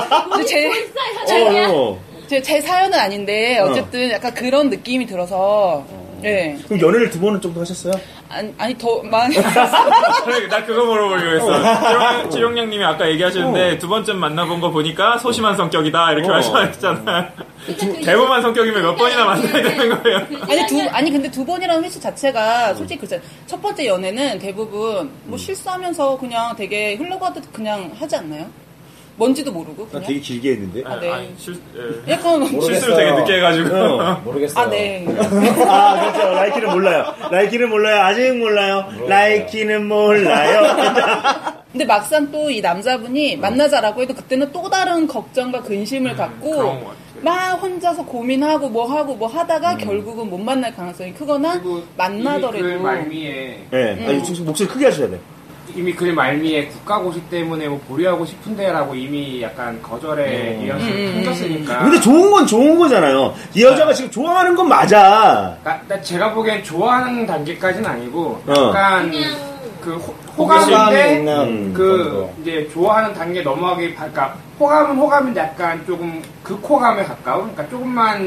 제 사연은 아닌데 어쨌든 약간 그런 느낌이 들어서 네. 그럼 연애를 2번은 정도 하셨어요? 아니 더 많이 나 그거 물어보려고 했어. 지용량님이 아까 얘기하셨는데 2번쯤 만나본 거 보니까 소심한 성격이다 이렇게 말씀하셨잖아. 대범한 성격이면 몇 번이나 만나야 되는 거예요? 아니 근데 2번이라는 횟수 자체가 솔직히 그렇잖아요. 첫 번째 연애는 대부분 뭐 실수하면서 그냥 되게 흘러가듯 그냥 하지 않나요? 뭔지도 모르고 그냥. 되게 길게 했는데. 네. 약간 실수를 되게 늦게 해가지고. 모르겠어요. 네. 그렇죠. 라이키는 몰라요. 아직 몰라요. 라이키는 몰라요. 근데 막상 또 이 남자분이 만나자라고 해도 그때는 또 다른 걱정과 근심을 갖고 막 혼자서 고민하고 뭐 하다가 결국은 못 만날 가능성이 크거나 만나더라도. 글 말미에. 네. 목소리 크게 하셔야 돼. 이미 글 말미에 국가고시 때문에 뭐 보류하고 싶은데라고 이미 약간 거절의 뉘앙스를 풍겼으니까. 근데 좋은 건 좋은 거잖아요. 이 여자가 지금 좋아하는 건 맞아. 제가 보기엔 좋아하는 단계까지는 아니고 약간 그 호감인데 이제 좋아하는 단계 넘어가기 그러니까 호감은 약간 조금 극호감에 가까운 그러니까 조금만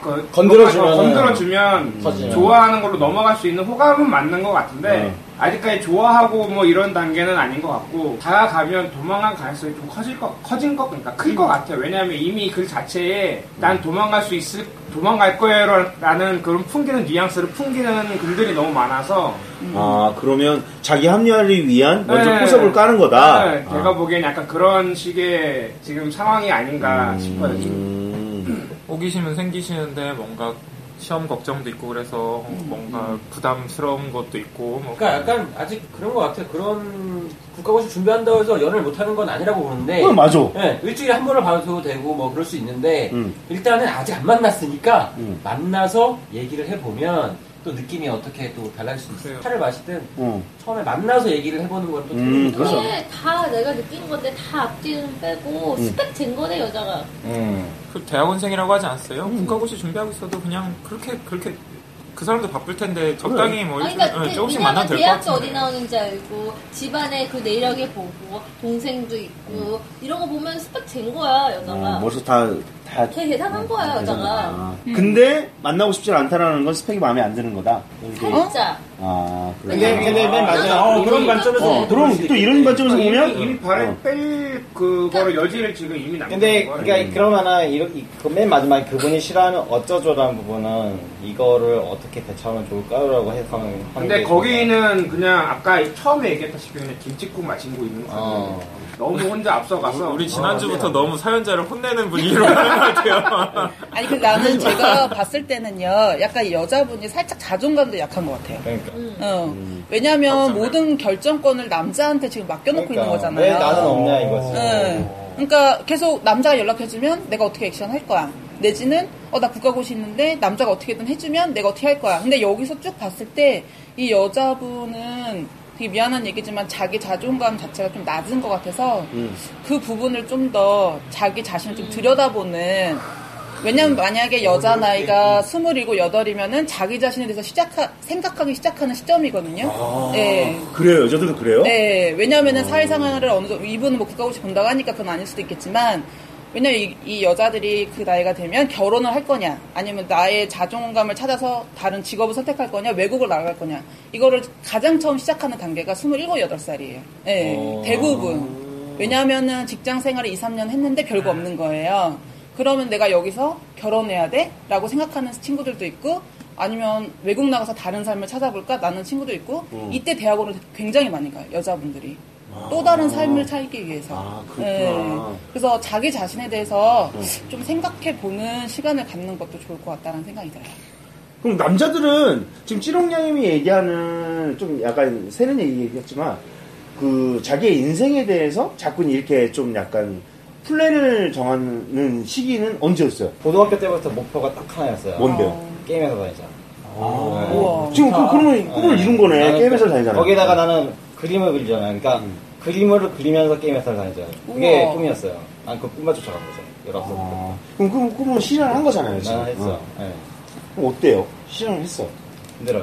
건드려주면 좋아하는 걸로 넘어갈 수 있는 호감은 맞는 것 같은데 아직까지 좋아하고 뭐 이런 단계는 아닌 것 같고 다가가면 도망갈 가능성이 좀 그러니까 클 것 같아요. 왜냐하면 이미 글 자체에 난 도망갈 거예요라는 그런 풍기는 뉘앙스를 풍기는 글들이 너무 많아서 그러면 자기 합리화를 위한 먼저 포섭을 까는 거다. 제가 보기엔 약간 그런 식의 지금 상황이 아닌가 싶어요. 호기심은 생기시는데 뭔가 시험 걱정도 있고 그래서 뭔가 부담스러운 것도 있고 뭐. 그러니까 약간 아직 그런 것 같아요. 그런 국가고시 준비한다고 해서 연애를 못하는 건 아니라고 보는데 맞아. 네, 일주일에 한 번을 봐도 되고 뭐 그럴 수 있는데 일단은 아직 안 만났으니까 만나서 얘기를 해보면 또 느낌이 어떻게 또 달라질 수 있어요. 차를 마실 땐 처음에 만나서 얘기를 해보는 건 또 틀린 거죠. 그게 다 내가 느낀 건데 다 앞뒤는 빼고 스펙 된 거네 여자가. 그 대학원생이라고 하지 않았어요? 국가고시 준비하고 있어도 그냥 그렇게 그 사람도 바쁠 텐데 적당히 뭐 그러니까 조금씩 만나면 될 것 대학교 같은데. 어디 나오는지 알고 집안에 그 내력에 보고 동생도 있고 이런 거 보면 스펙 된 거야 여자가. 벌써 다 걔 계산한 거야 여자가. 근데 만나고 싶지 않다라는 건 스펙이 마음에 안 드는 거다. 살짝. 근데 맞아. 그런 관점에서 그럼 또 이런 관점에서 보면 이미 발을 뺄 그거를 여지를 지금 이미 남긴 근데 거예요. 그러니까 그러면은 맨 마지막에 그분이 싫어하는 어쩌죠라는 부분은 이거를 어떻게 대처하면 좋을까요라고 해석하는. 근데 거기는 그냥 아까 처음에 얘기했다시피 그냥 김치국 마시고 있는 거예요. 너무 혼자 앞서가서 우리 지난주부터 너무 사연자를 혼내는 분위기로 하는 것 같아요. 아니, 나는 제가 봤을 때는요, 약간 여자분이 살짝 자존감도 약한 것 같아요. 그러니까. 왜냐면 모든 결정권을 남자한테 지금 맡겨놓고 있는 거잖아요. 왜 나는 없냐 이거지. 그러니까 계속 남자가 연락해주면 내가 어떻게 액션 할 거야. 내지는 나 국가고시 있는데 남자가 어떻게든 해주면 내가 어떻게 할 거야. 근데 여기서 쭉 봤을 때 이 여자분은 되게 미안한 얘기지만 자기 자존감 자체가 좀 낮은 것 같아서 그 부분을 좀 더 자기 자신을 좀 들여다보는. 왜냐면 만약에 여자 나이가 27, 8이면은 자기 자신에 대해서 생각하기 시작하는 시점이거든요. 네. 그래요? 여자들은 그래요? 네. 왜냐면은 사회생활을 어느 정도, 이분은 뭐 국가고시 본다고 하니까 그건 아닐 수도 있겠지만, 왜냐면 이 여자들이 그 나이가 되면 결혼을 할 거냐, 아니면 나의 자존감을 찾아서 다른 직업을 선택할 거냐, 외국을 나갈 거냐, 이거를 가장 처음 시작하는 단계가 27, 8살이에요. 네. 대부분. 왜냐면은 직장 생활을 2, 3년 했는데 별거 없는 거예요. 그러면 내가 여기서 결혼해야 돼? 라고 생각하는 친구들도 있고, 아니면 외국 나가서 다른 삶을 찾아볼까? 나는 친구도 있고, 이때 대학원을 굉장히 많이 가요, 여자분들이. 또 다른 삶을 살기 위해서. 그렇구나. 네. 그래서 자기 자신에 대해서 좀 생각해보는 시간을 갖는 것도 좋을 것 같다는 생각이 들어요. 그럼 남자들은 지금 찌롱냥님이 얘기하는 좀 약간 새는 얘기했지만, 그 자기의 인생에 대해서 자꾸 이렇게 좀 약간 플랜을 정하는 시기는 언제였어요? 고등학교 때부터 목표가 딱 하나였어요. 뭔데요? 게임에서 다니자. 우와. 지금 그러면 꿈을 이룬 거네. 게임에서 다니잖아요. 거기다가 나는 그림을 그리잖아요. 그러니까 그림을 그리면서 게임에서 다니죠. 그게 우와. 꿈이었어요. 난 그 꿈만 쫓아갔거든. 19살. 그럼 그 꿈을 실현한 거잖아요, 지금. 난 했어. 네. 그럼 어때요? 실현을 했어. 힘들어요.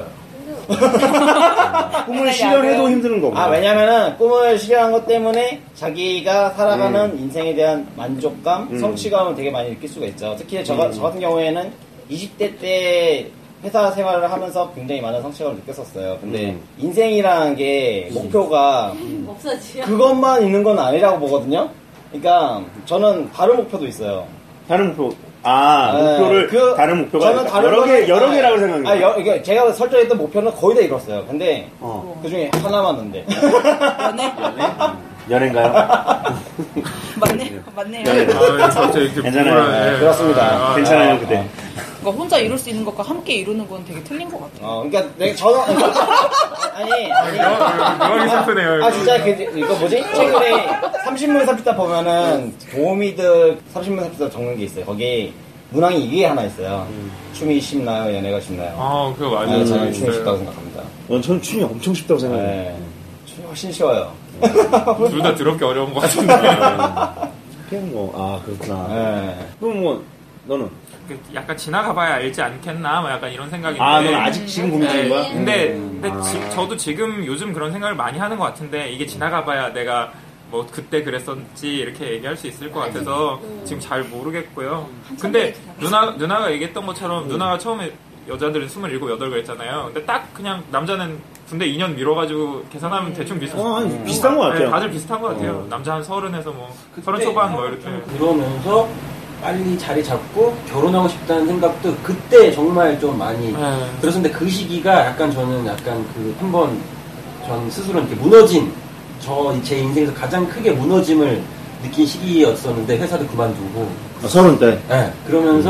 꿈을 실현해도 힘든 거고. 왜냐면은 꿈을 실현한 것 때문에 자기가 살아가는 인생에 대한 만족감, 성취감을 되게 많이 느낄 수가 있죠. 특히 저 같은 경우에는 20대 때 회사 생활을 하면서 굉장히 많은 성취감을 느꼈었어요. 근데 인생이라는 게 목표가 없어지요. 그것만 있는 건 아니라고 보거든요. 그러니까 저는 다른 목표도 있어요. 다른 목표. 목표를 다른 목표가 저는 다른 여러 개라고 생각해요. 이게 제가 설정했던 목표는 거의 다 이뤘어요. 근데 그 중에 하나만 는데. 연애? 연애인가요? 맞네요. 괜찮아요. 그렇습니다. 괜찮아요, 그때. 그러니까 혼자 이룰 수 있는 것과 함께 이루는 건 되게 틀린 것 같아요. 그러니까 저는 아니. 명언이 슬프네요. 진짜 이거 뭐지? 최근에 30문 30답 보면은 도우미들 30문 30답 적는 게 있어요. 거기 문항이 이게 하나 있어요. 춤이 쉽나요? 연애가 쉽나요? 그거 맞아요. 저는 춤이 쉽다고 생각합니다. 저는 춤이 엄청 쉽다고 생각해요. 네. 춤이 훨씬 쉬워요. 둘 다 더럽게 어려운 것 같은데. 그냥 그렇구나. 네. 그럼 너는? 약간 지나가봐야 알지 않겠나? 약간 이런 생각인데. 너는 아직 지금 고민 중인 거야? 근데 저도 지금 요즘 그런 생각을 많이 하는 것 같은데, 이게 지나가봐야 내가 뭐 그때 그랬었지 이렇게 얘기할 수 있을 것 같아서 지금 잘 모르겠고요. 근데 누나가 얘기했던 것처럼 누나가 처음에 여자들은 27, 8 그랬잖아요. 근데 딱 그냥 남자는 군대 2년 미뤄가지고 계산하면 대충 비슷한 것 같아요. 네, 다들 비슷한 것 같아요. 남자 한 30에서 30 초반 이렇게. 그러면서 빨리 자리 잡고 결혼하고 싶다는 생각도 그때 정말 좀 많이 들었었는데 그 시기가 약간 저는 한번 전 스스로 이렇게 무너진 제 인생에서 가장 크게 무너짐을 느낀 시기였었는데 회사도 그만두고 30 대? 네, 그러면서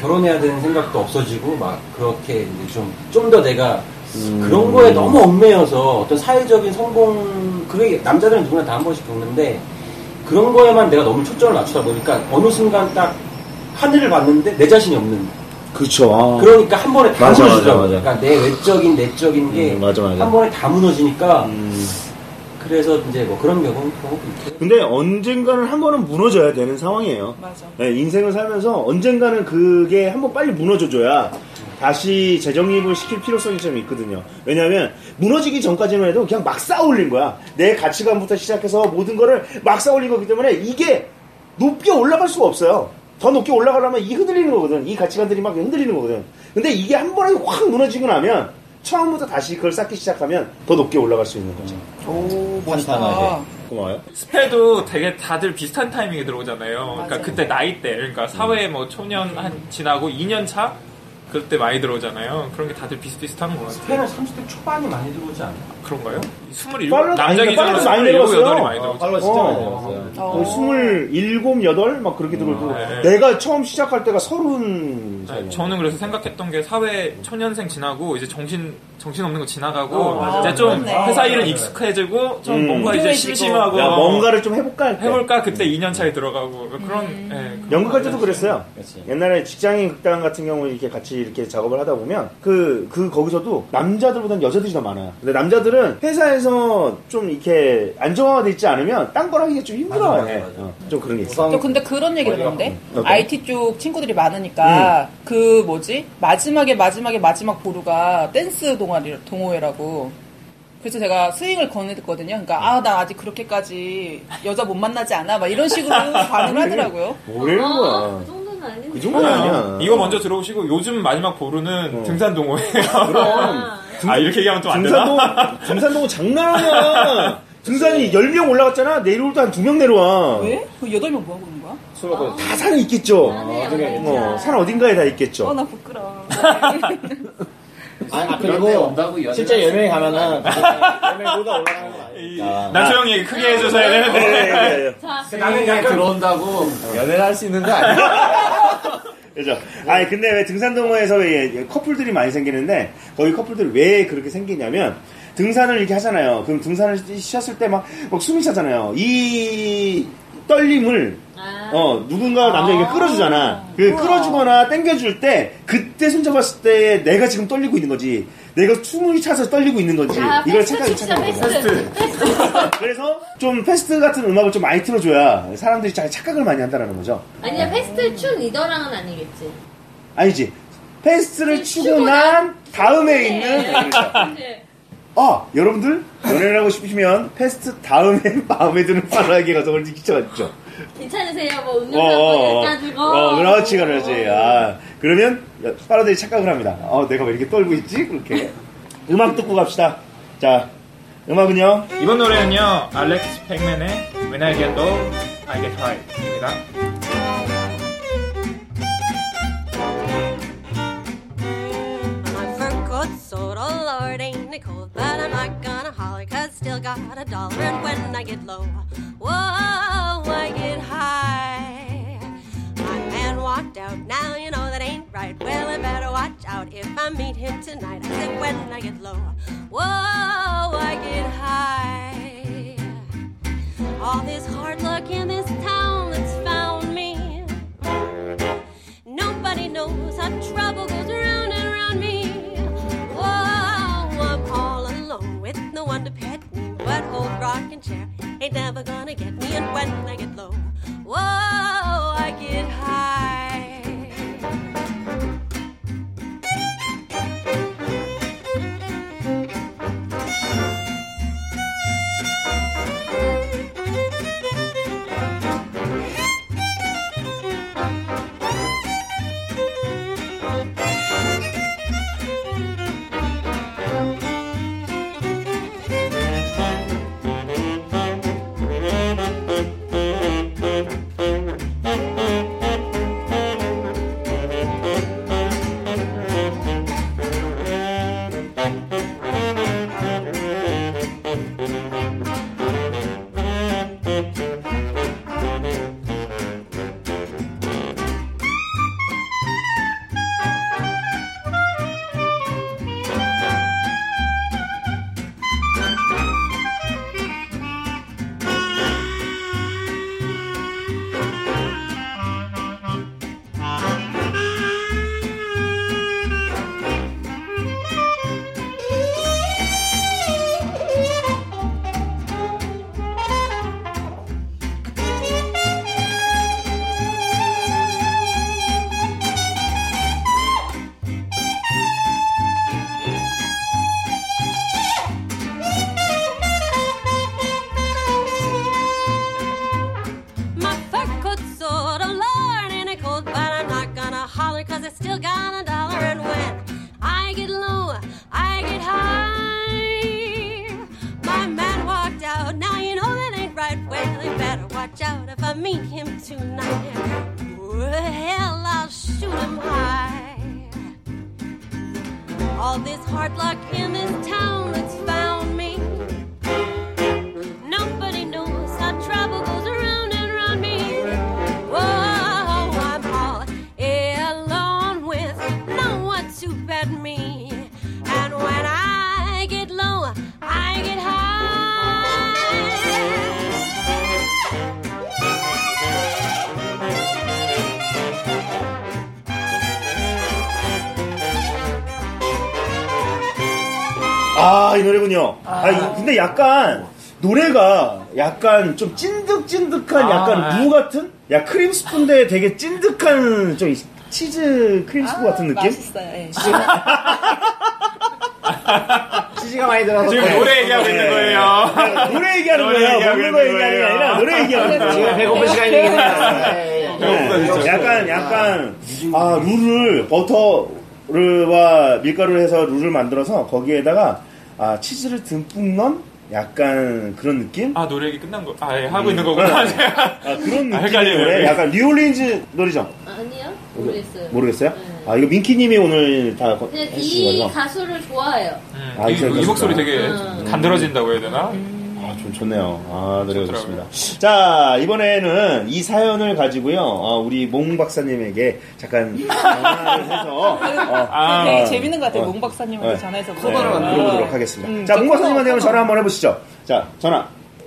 결혼해야 되는 생각도 없어지고 막 그렇게 이제 좀 더 내가 그런 거에 너무 얽매여서 어떤 사회적인 성공 그게 남자들은 누구나 다 한 번씩 겪는데 그런 거에만 내가 너무 초점을 맞추다 보니까 어느 순간 딱 하늘을 봤는데 내 자신이 없는. 그렇죠. 아. 그러니까 한 번에 다 맞아, 무너지더라고. 맞아, 맞아. 그러니까 내 내적인 게 한 번에 다 무너지니까. 그래서 이제 뭐 그런 경우도 있고. 근데 언젠가는 한 번은 무너져야 되는 상황이에요. 맞아. 네, 인생을 살면서 언젠가는 그게 한 번 빨리 무너져줘야 다시 재정립을 시킬 필요성이 좀 있거든요. 왜냐하면 무너지기 전까지는 해도 그냥 막 쌓아올린 거야. 내 가치관부터 시작해서 모든 거를 막 쌓아올린 거기 때문에 이게 높게 올라갈 수가 없어요. 더 높게 올라가려면 이게 흔들리는 거거든. 이 가치관들이 막 흔들리는 거거든. 근데 이게 한 번에 확 무너지고 나면 처음부터 다시 그걸 쌓기 시작하면 더 높게 올라갈 수 있는 거죠. 오, 탄탄하게. 멋있다. 고마워요. 스페도 되게 다들 비슷한 타이밍에 들어오잖아요. 그러니까 맞아요. 그때 나이대, 그러니까 사회 뭐 초년 한 지나고 2년 차? 그때 많이 들어오잖아요. 그런 게 다들 비슷비슷한 것 같아요. 스페는 30대 초반이 많이 들어오지 않나? 그런가요? 27? 빨라- 남자 아니, 기준으로 빨라도 많이 27, 내려갔어요. 8이 많이 들어오죠. 팔로 진짜 많이 들어갔어요. 27, 8? 막 그렇게 들어오고 네. 내가 처음 시작할 때가 30 네, 저는 그래서 생각했던 게 사회 초년생 지나고 이제 정신없는 거 지나가고 맞아. 이제 좀 맞네. 회사 일은 익숙해지고 좀 뭔가 이제 무료해지고. 심심하고 야, 뭔가를 좀 해볼까 할 때. 해볼까 그때 2년 차에 들어가고 그런 그런 연극할 때도 그랬어요. 그렇지. 옛날에 직장인 극단 같은 경우 이렇게 같이 이렇게 작업을 하다 보면 거기서도 남자들보다는 여자들이 더 많아요. 근데 남자들은 회사에서 좀 이렇게 안정화돼 있지 않으면 딴 걸 하기가 좀 힘들어요. 맞아. 좀 그런 게 있어. 우선 저 근데 그런 얘기 들었는데 어떤? IT 쪽 친구들이 많으니까 그 뭐지 마지막 보루가 댄스 동호회라고. 그래서 제가 스윙을 권했거든요. 그러니까 나 아직 그렇게까지 여자 못 만나지 않아 막 이런 식으로 반응을 하더라고요. 뭐라는 거야. 그 정도는 아닌데. 그 정도는 아니야. 이거 먼저 들어오시고 요즘 마지막 보루는 등산 동호회예요. 그럼 이렇게 얘기하면 좀 안 되나? 등산동은 장난 아니야. 등산이 10명 올라갔잖아. 내려올 때 한 2명 내려와. 왜? 그 8명 뭐 하고 있는 거야? 술 먹고 다 산에 있겠죠. 아, 산 어딘가에 다 있겠죠. 나 부끄러워. 그리고 실제 10명이 가면은 10명 모두 올라가는 거 아니니까. 나초형 얘기 크게 해줘서야 되는데. 자, 나는 그냥 들어온다고. 연애를 할 수 있는 거 아니야? 그죠. 아니, 근데 왜 등산동호회에서 왜 커플들이 많이 생기는데, 거기 커플들이 왜 그렇게 생기냐면, 등산을 이렇게 하잖아요. 그럼 등산을 쉬었을 때 막 숨이 차잖아요. 이 떨림을, 누군가 남자에게 끌어주잖아. 끌어주거나 당겨줄 때, 그때 손잡았을 때 내가 지금 떨리고 있는 거지. 내가 숨이 차서 떨리고 있는 건지. 이걸 착각하는 거죠. 그래서 좀 페스트 같은 음악을 좀 많이 틀어줘야 사람들이 잘 착각을 많이 한다는 거죠. 아니야, 페스트 춘 리더랑은 아니겠지. 아니지. 페스트를 추고 난 다음에 있는. 네. 여러분들 연애를 하고 싶으시면 페스트 다음에 마음에 드는 파라에게 가서 걸리 기쳐가지고. 괜찮으세요? 뭐 음료수 해가지고. 그렇지. 그러면 파라들이 착각을 합니다. 내가 왜 이렇게 떨고 있지? 그렇게. 음악 듣고 갑시다. 자, 음악은요. 이번 노래는요, 알렉스 팩맨의 When I Get Low, I Get High입니다. So the Lord ain't it cold, but I'm not gonna holler, cause still got $1, and when I get low, whoa, I get high. My man walked out, now you know that ain't right, well I better watch out if I meet him tonight. I said when I get low, whoa, I get high. All this hard luck in this town that's found me, nobody knows how trouble goes round and round me. With no one to pet me, but old rocking chair ain't never gonna get me. And when I get low, whoa, I get high. holler 'cause I still got a dollar. And when I get low, I get high. My man walked out, now you know that ain't right. Well, you better watch out if I meet him tonight. Well, I'll shoot him high. All this hard luck in this town that's found me. Nobody knows how trouble goes around and around me. Whoa, I'm all alone with no one to bet me. And when I get low, I get high. 아, 이 노래군요. 근데 약간 노래가 약간 좀 찐득찐득한 약간 무 같은? 야, 크림 스프인데 되게 찐득한 좀 치즈 크림 스프 같은 느낌? 맛있어요. 예. 치즈가 많이 들어서 지금 노래 얘기하고 있는 거예요. 노래 얘기하는 거예요. 먹는 거 얘기하는 게 아니라 노래 얘기하는 거예요. 지금 배고픈 시간이긴 해요. 약간 룰을 버터와 밀가루를 해서 룰을 만들어서 거기에다가 치즈를 듬뿍 넣은 약간 그런 느낌? 노래 얘기 끝난 거. 예, 하고 있는 거구나. 그런 느낌의 헷갈리네. 노래? 약간 뉴올리언즈 노래죠? 아니요? 모르겠어요. 모르겠어요? 네. 이거 민키님이 오늘 다 근데 해주신 이 거죠? 가수를 좋아해요. 이 목소리 되게 간드러진다고 해야 되나? 좀 좋네요. 노래가 좋습니다. 자, 이번에는 이 사연을 가지고요, 우리 몽 박사님에게 잠깐 전화를 해서, 되게 재밌는 것 같아요. 몽 박사님한테 전화해서 물어보도록 하겠습니다. 자, 몽 박사님한테 한번 전화 한번 해보시죠. 자, 전화.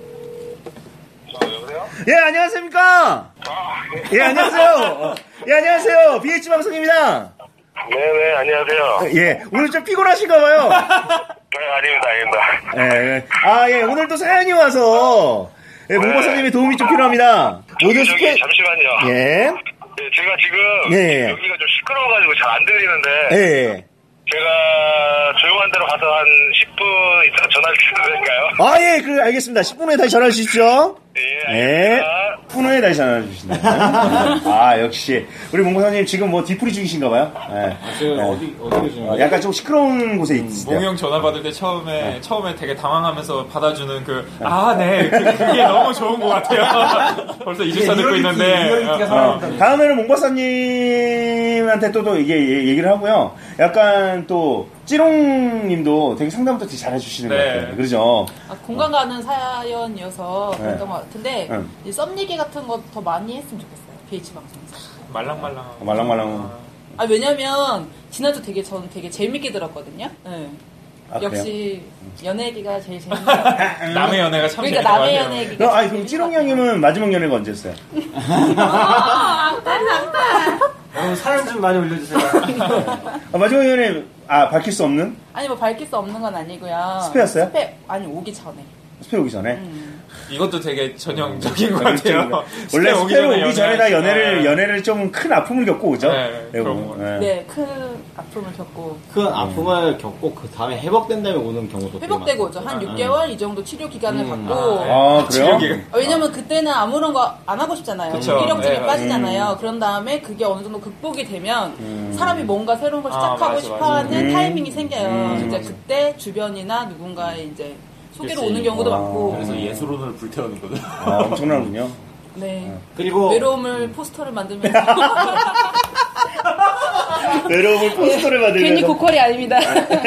여보세요? 예, 안녕하십니까? 예, 안녕하세요. 예, 안녕하세요. BH 방송입니다. 네네, 안녕하세요. 예, 오늘 좀 피곤하신가봐요. 네, 아닙니다. 예, 오늘도 사연이 와서, 몽 박사님의 도움이 좀 필요합니다. 모든 스케 잠시만요. 예. 네, 제가 지금 여기가 좀 시끄러워가지고 잘 안 들리는데, 예. 제가 조용한 데로 가서 한 10분 있다가 전화를 드려도 될까요? 알겠습니다. 10분 후에 다시 전화 주십시오. 예. 10분 후에 다시 전화 주신다. 역시. 우리 몽 박사님 지금 뭐 뒤풀이 중이신가봐요. 지금 어디 계시나요? 약간 좀 시끄러운 곳에 있으세요. 몽형 전화 받을 때 처음에 되게 당황하면서 받아주는 그게 너무 좋은 것 같아요. 벌써 2주차 듣고 있는데. 다음에는 몽 박사님한테 또 이게 얘기를 하고요. 약간 또 찌롱님도 되게 상담부터 되게 잘해주시는 것 같아요. 그렇죠? 공감 가는 사연이어서 그랬던 것 같은데 이 썸 얘기 같은 거 더 많이 했으면 좋겠어요. BH 방송에서. 말랑말랑. 왜냐면 지난주 저는 되게 재밌게 들었거든요. 네. 역시 연애 얘기가 제일 재밌는 것 같아요. 남의 연애가 참 그러니까 남의 연애 얘기가 그럼 찌롱 형님은 마지막 연애가 언제였어요? 사연 좀 많이 올려주세요. 마지막 연애 밝힐 수 없는? 아니 뭐 밝힐 수 없는 건 아니고요. 스페였어요? 아니 오기 전에. 스페 오기 전에? 이것도 되게 전형적인 것 같아요. 원래 스페로 오기 전에 다 연애를 좀 큰 아픔을 겪고 오죠? 네, 큰 아픔을 겪고. 큰 아픔을 겪고 그 다음에 회복된 다음에 오는 경우도 회복되고 오죠. 한 6개월 이 정도 치료 기간을 받고. 그래요? 왜냐면 그때는 아무런 거 안 하고 싶잖아요. 무기력증에 빠지잖아요. 그런 다음에 그게 어느 정도 극복이 되면 사람이 뭔가 새로운 걸 시작하고 싶어하는 타이밍이 생겨요. 이제 그때 주변이나 누군가의 이제 소개로 오는 경우도 많고. 그래서 예술혼을 불태우는 거죠. 엄청나군요. 네. 그리고 외로움을 포스터를 만들면서. 외로움을 포스터를 만들면서. 괜히 고퀄이 아닙니다.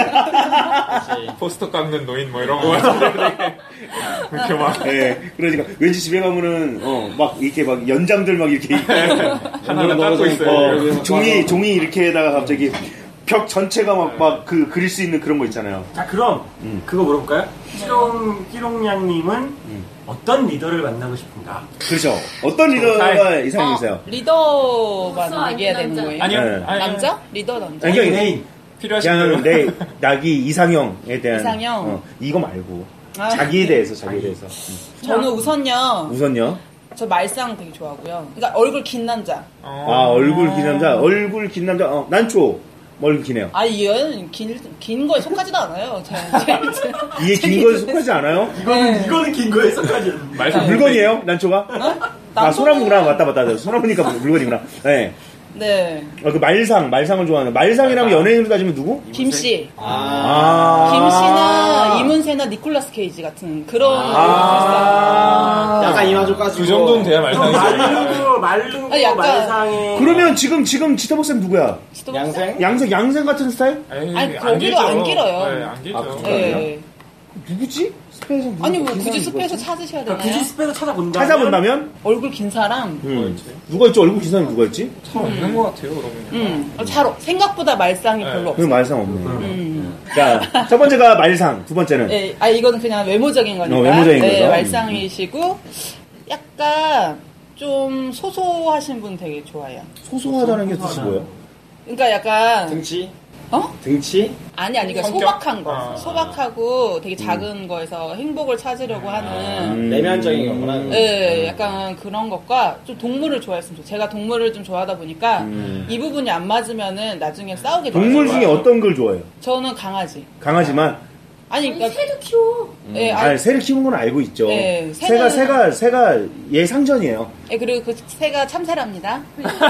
포스터 깎는 노인 뭐 이런 거 같은데. 그렇게 막. 그러니까 왠지 집에 가면은 막 이렇게 막 연장들 막 이렇게 하나하나 깎고 있어요. 종이 이렇게다가 갑자기 벽 전체가 막 그릴 수 있는 그런 거 있잖아요. 자, 그럼 그거 물어볼까요? 찌롱양님은 어떤 리더를 만나고 싶은가? 그렇죠. 어떤 리더가 이상형이세요? 리더만 얘기해야 되는 거예요? 아니요. 남자? 리더 남자? 그냥 필요하신 그냥 내 낙이 이상형에 대한 이상형? 이거 말고 자기에 대해서. 저는 우선요? 저 말상 되게 좋아하고요. 그러니까 얼굴 긴 남자. 얼굴 긴 남자. 난초. 얼굴 기네요. 얘는 긴 거에 속하지도 않아요. 이게 긴 거에 속하지 않아요? 이거는 긴 거에 속하지. 물건이에요? 난초가? 소나무구나. 맞다. 소나무니까 물건이구나. 네. 네. 그 말상을 좋아하는. 말상이라면 연예인으로 따지면 누구? 김씨. 아. 김씨나 이문세나 니콜라스 케이지 같은 그런. 약간 이마저까지. 그 정도는 돼야 말상이지. 말르고 약간. 말상에. 그러면 지금 지터벅쌤 누구야? 양생 같은 스타일? 아니, 거기도 안 길어요. 네, 안 길죠. 네. 누구지? 스페에서 아니 뭐 굳이 스페에서 찾으셔야 되나요? 굳이 스페에서 찾아본다면? 얼굴 긴 사람? 누가 있지? 얼굴 긴 사람이 누가 있지? 잘 없는 것 같아요, 그러면. 생각보다 말상이 별로 없어요. 말상 없네. 자, 첫 번째가 말상, 두 번째는? 네, 이거는 그냥 외모적인 거니까. 외모적인 거죠? 말상이시고, 약간 좀 소소하신 분 되게 좋아해요. 소소하다는 게 뜻이 뭐예요? 그러니까 약간. 등치? 등치? 아니, 그러니까 소박한 거. 아. 소박하고 되게 작은 거에서 행복을 찾으려고 하는. 내면적인 거구나. 네, 약간 그런 것과 좀 동물을 좋아했으면 좋겠어요. 제가 동물을 좀 좋아하다 보니까 이 부분이 안 맞으면은 나중에 싸우게 돼요. 동물 중에 어떤 걸 좋아해요? 저는 강아지. 강아지만? 아니, 그러니까 새도 키워. 네, 새를 키우는 건 알고 있죠. 네, 새가 얘 상전이에요. 네, 그리고 그 새가 참새랍니다.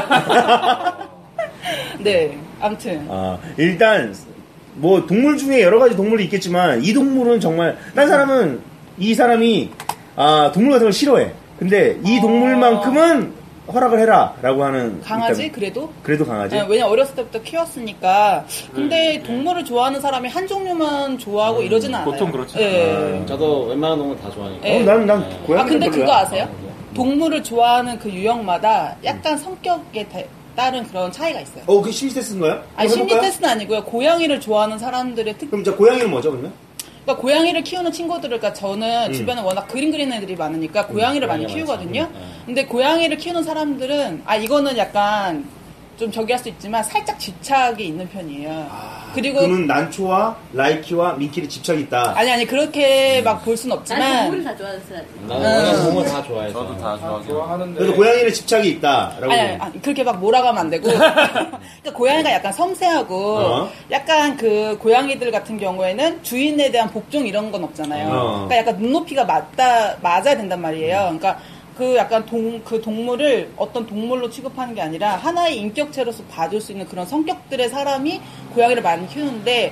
네, 아무튼. 일단 뭐 동물 중에 여러 가지 동물이 있겠지만 이 동물은 정말 딴 사람은 이 사람이 동물 같은 걸 싫어해. 근데 이 동물만큼은 허락을 해라라고 하는. 강아지? 일단, 그래도 강아지? 네, 왜냐 어렸을 때부터 키웠으니까. 근데 동물을 좋아하는 사람이 한 종류만 좋아하고 이러지는 않아요. 보통 그렇죠. 네. 저도 웬만한 동물 다 좋아하니까. 네. 난 고양이. 근데 그거 아세요? 동물을 좋아하는 그 유형마다 약간 성격에 따른 그런 차이가 있어요. 그게 심리 테스트인가요? 아니, 심리 테스트는 아니고요. 고양이를 좋아하는 사람들의 그럼 이제 고양이는 뭐죠, 그러면? 그러니까 고양이를 키우는 친구들을, 그러니까 저는 주변에 워낙 그림 그리는 애들이 많으니까 고양이를 많이 키우거든요. 근데 고양이를 키우는 사람들은, 이거는 약간 좀 저기 할 수 있지만 살짝 집착이 있는 편이에요. 그리고 그러면 난초와 라이키와 민키에 집착이 있다. 아니 그렇게 막 볼 순 없지만 난 동물을 다 좋아해서. 나는 동물 다 좋아해서. 저도 다 좋아하는데. 그래도 고양이에 집착이 있다라고. 아니 그렇게 막 몰아가면 안 되고. 그러니까 고양이가 약간 섬세하고 약간 그 고양이들 같은 경우에는 주인에 대한 복종 이런 건 없잖아요. 그러니까 약간 눈높이가 맞아야 된단 말이에요. 그러니까 그 약간 그 동물을 어떤 동물로 취급하는 게 아니라 하나의 인격체로서 봐줄 수 있는 그런 성격들의 사람이 고양이를 많이 키우는데,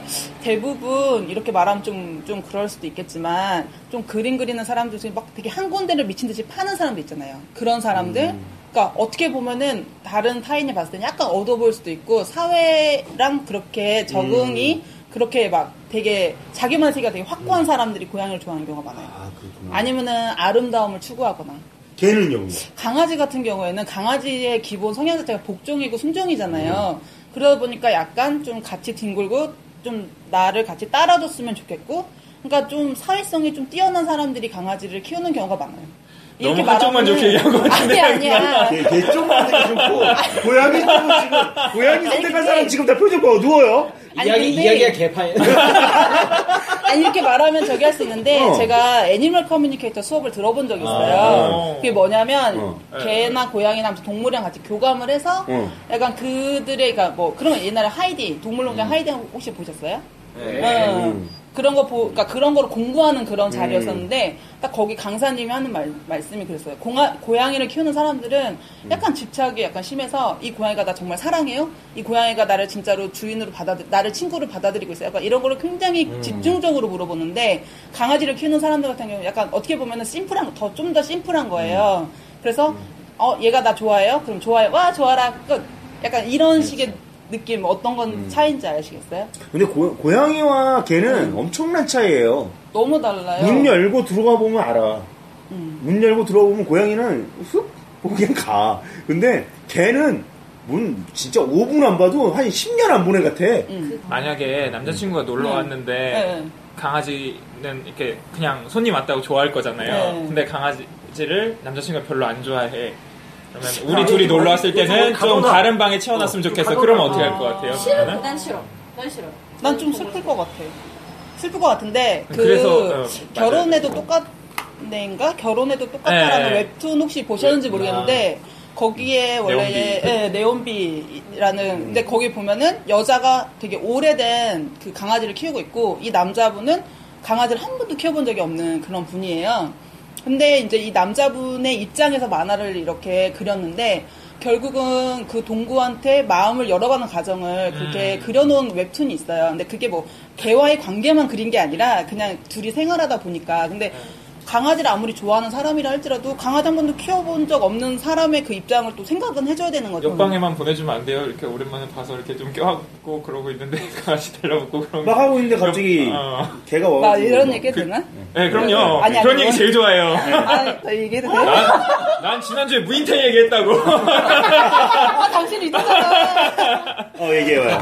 대부분 이렇게 말하면 좀 그럴 수도 있겠지만 좀 그림 그리는 사람들 중에 막 되게 한 군데를 미친 듯이 파는 사람도 있잖아요. 그런 사람들. 그러니까 어떻게 보면은 다른 타인이 봤을 때는 약간 어두워 보일 수도 있고, 사회랑 그렇게 적응이 그렇게 막 되게 자기만의 세계가 되게 확고한 사람들이 고양이를 좋아하는 경우가 많아요. 아니면은 아름다움을 추구하거나. 개는요? 강아지 같은 경우에는 강아지의 기본 성향 자체가 복종이고 순종이잖아요. 그러다 보니까 약간 좀 같이 뒹굴고 좀 나를 같이 따라줬으면 좋겠고, 그러니까 좀 사회성이 좀 뛰어난 사람들이 강아지를 키우는 경우가 많아요. 너무 한쪽만 좋게 얘기한 것 같은데. 아니야. 개 쪽만 되게 좋고, 고양이 쪽은 지금, 고양이 선택한 사람 지금 다 표정 봐, 누워요? 이야기가 개판이야. 아니, 이렇게 말하면 저기 할 수 있는데, 제가 애니멀 커뮤니케이터 수업을 들어본 적이 있어요. 그게 뭐냐면, 개나 고양이나 동물이랑 같이 교감을 해서, 약간 그들의, 그러니까 뭐, 그런 옛날에 하이디, 동물농장 하이디 혹시 보셨어요? 네. 그런 거 그러니까 그런 거를 공부하는 그런 자리였었는데, 딱 거기 강사님이 하는 말씀이 그랬어요. 고양이를 키우는 사람들은 약간 집착이 약간 심해서, 이 고양이가 나 정말 사랑해요? 이 고양이가 나를 진짜로 주인으로 나를 친구로 받아들이고 있어요? 약간 이런 거를 굉장히 집중적으로 물어보는데, 강아지를 키우는 사람들 같은 경우는 약간 어떻게 보면은 좀 더 심플한 거예요. 그래서, 얘가 나 좋아해요? 그럼 좋아요. 와, 좋아라. 끝. 약간 이런 식의 느낌, 어떤 건 차이인지 아시겠어요? 근데 고양이와 개는 엄청난 차이예요. 너무 달라요. 문 열고 들어가 보면 알아. 문 열고 들어가 보면 고양이는 훅 그냥 가. 근데 개는 문 진짜 5분 안 봐도 한 10년 안 보내 같아. 만약에 남자친구가 놀러 왔는데 강아지는 이렇게 그냥 손님 왔다고 좋아할 거잖아요. 근데 강아지를 남자친구가 별로 안 좋아해. 그러면 우리 둘이 놀러 왔을 때는 좀 다른 방에 채워놨으면 좋겠어. 그러면 어떻게 할 것 같아요? 싫어. 난 싫어. 난 좀 슬플 것 같아. 슬플 것 같은데, 그래서, 결혼해도 결혼해도 똑같다라는 웹툰 혹시 보셨는지 모르겠는데, 거기에 원래 네온비라는 근데 거기 보면은 여자가 되게 오래된 그 강아지를 키우고 있고, 이 남자분은 강아지를 한 번도 키워본 적이 없는 그런 분이에요. 근데 이제 이 남자분의 입장에서 만화를 이렇게 그렸는데 결국은 그 동구한테 마음을 열어가는 과정을 그렇게 그려놓은 웹툰이 있어요. 근데 그게 뭐 개와의 관계만 그린 게 아니라 그냥 둘이 생활하다 보니까. 근데 강아지를 아무리 좋아하는 사람이라 할지라도 강아지 한 번도 키워본 적 없는 사람의 그 입장을 또 생각은 해줘야 되는 거죠. 옆방에만 보내주면 안 돼요? 이렇게 오랜만에 봐서 이렇게 좀 껴안고 그러고 있는데 강아지 달라붙고 그런 막 하고 있는데 갑자기 걔가 와가지고 나 이런 얘기 해도 되나? 네, 그럼요. 아니, 그런 얘기 제일 좋아해요. 나 얘기해도 돼요? 난 지난주에 무인텔 얘기했다고. 당신이 있잖아. 얘기해봐요.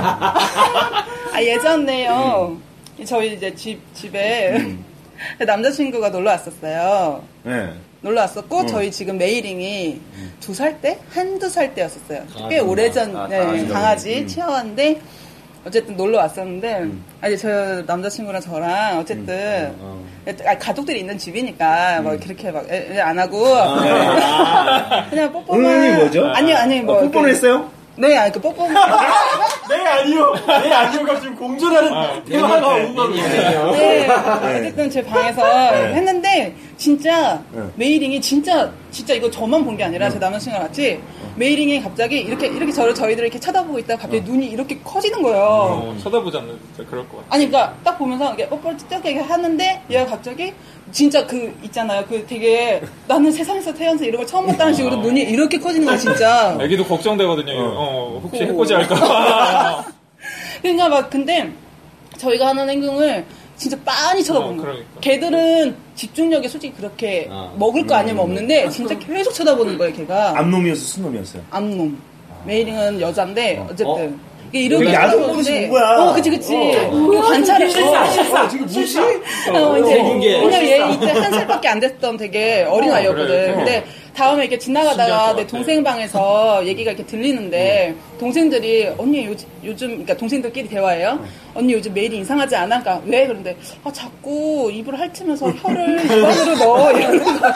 예전에요. 저희 이제 집에 남자친구가 놀러 왔었어요. 네. 놀러 왔었고, 저희 지금 메이링이 2살 때? 한두 살 때였었어요. 꽤 오래전, 강아지, 치아와인데, 어쨌든 놀러 왔었는데, 이제 저 남자친구랑 저랑, 어쨌든, 가족들이 있는 집이니까, 뭐, 그렇게 막, 안 하고, 그냥 뽀뽀만. 뭐죠? 아니요, 뭐. 뽀뽀를 했어요? 네, 뽀뽀. 네, 아니요가 지금 공존하는 대화가 온 겁니다. 네, 어쨌든 제 방에서 했는데, 진짜, 메이링이 진짜 이거 저만 본 게 아니라, 제 남자친구랑 같이, 메이링이 갑자기 이렇게 저희들을 이렇게 쳐다보고 있다가 갑자기 눈이 이렇게 커지는 거예요. 쳐다보지 않는 진짜 그럴 것 같아. 아니, 그니까, 딱 보면서, 이렇게 뽀뽀를 찢게 하는데, 얘가 갑자기, 진짜 있잖아요. 되게, 나는 세상에서 태어나서 이런 걸 처음 봤다는 식으로 눈이 이렇게 커지는 거야, 진짜. 애기도 걱정되거든요. 혹시 해코지 할까. 그러니까 근데, 저희가 하는 행동을 진짜 빤히 쳐다보는 거예요. 그러니까. 걔들은 집중력이 솔직히 그렇게 먹을 거 아니면 없는데, 진짜 계속 쳐다보는 거예요, 걔가. 암놈이었어, 순놈이었어요? 암놈. 메이링은 여잔데, 어쨌든. 이렇게 야동 보듯이 본 거야. 그치. 이거 관찰을 실사. 지금 뭐지? 이제, 왜냐면 얘 이때 1살밖에 안 됐던 되게 어린 아이였거든. 그래. 근데 다음에 이렇게 지나가다가 내 동생 방에서 얘기가 이렇게 들리는데, 동생들이, 언니 요즘, 그러니까 동생들끼리 대화해요. 언니 요즘 메일이 이상하지 않아? 그러니까, 왜? 그런데, 자꾸 입을 핥으면서 혀를 입안으로 넣어. 이러는 거야.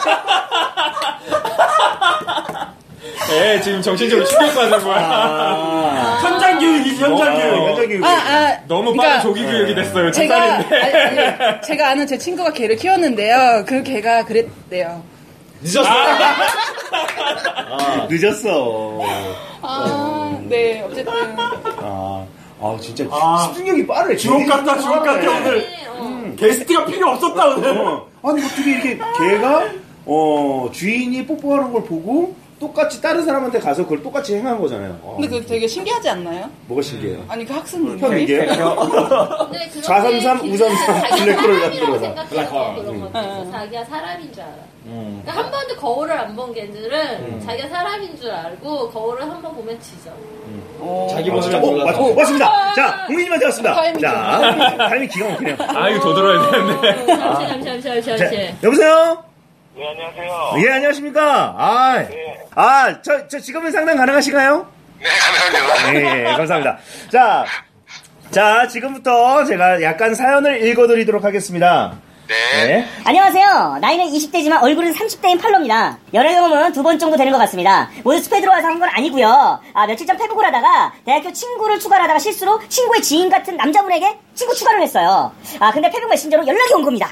네, 지금 정신적으로 충격받는 거야. 현장 교육이지, 현장 교육. 너무 빠른 조기 교육이 됐어요. 제가 아는 제 친구가 개를 키웠는데요. 그 개가 그랬대요. 늦었어. 네, 어쨌든. 진짜 집중력이 빠르네. 주옥 같다, 오늘. 게스트가 필요 없었다, 오늘. 아니, 어떻게 이렇게 개가, 주인이 뽀뽀하는 걸 보고, 똑같이 다른 사람한테 가서 그걸 똑같이 행한 거잖아요. 근데 그거 되게 신기하지 않나요? 뭐가 신기해요? 아니, 그 학생님. 형 이게? 433, 533, 블랙홀을 만들어라. 그런 거. 자기가 사람인 줄 알아. 그러니까 한 번도 거울을 안 본 개들은 자기가 사람인 줄 알고 거울을 한 번 보면 지져. 자기 모습을 몰라서. 맞습니다. 자, 공민님한테 왔습니다. 자, 타이밍 기가 막히네요. 이거 더 들어야 되는데. 잠시. 여보세요? 네, 안녕하세요. 예, 안녕하십니까? 저 지금은 상담 가능하신가요? 네, 가능합니다. 네, 감사합니다. 자, 지금부터 제가 약간 사연을 읽어드리도록 하겠습니다. 네. 안녕하세요. 나이는 20대지만 얼굴은 30대인 팔로입니다. 연애 경험은 2번 정도 되는 것 같습니다. 모두 숲에 들어와서 한 건 아니고요. 며칠 전 페북을 하다가 대학교 친구를 추가를 하다가 실수로 친구의 지인 같은 남자분에게 친구 추가를 했어요. 근데 페북 메신저로 연락이 온 겁니다.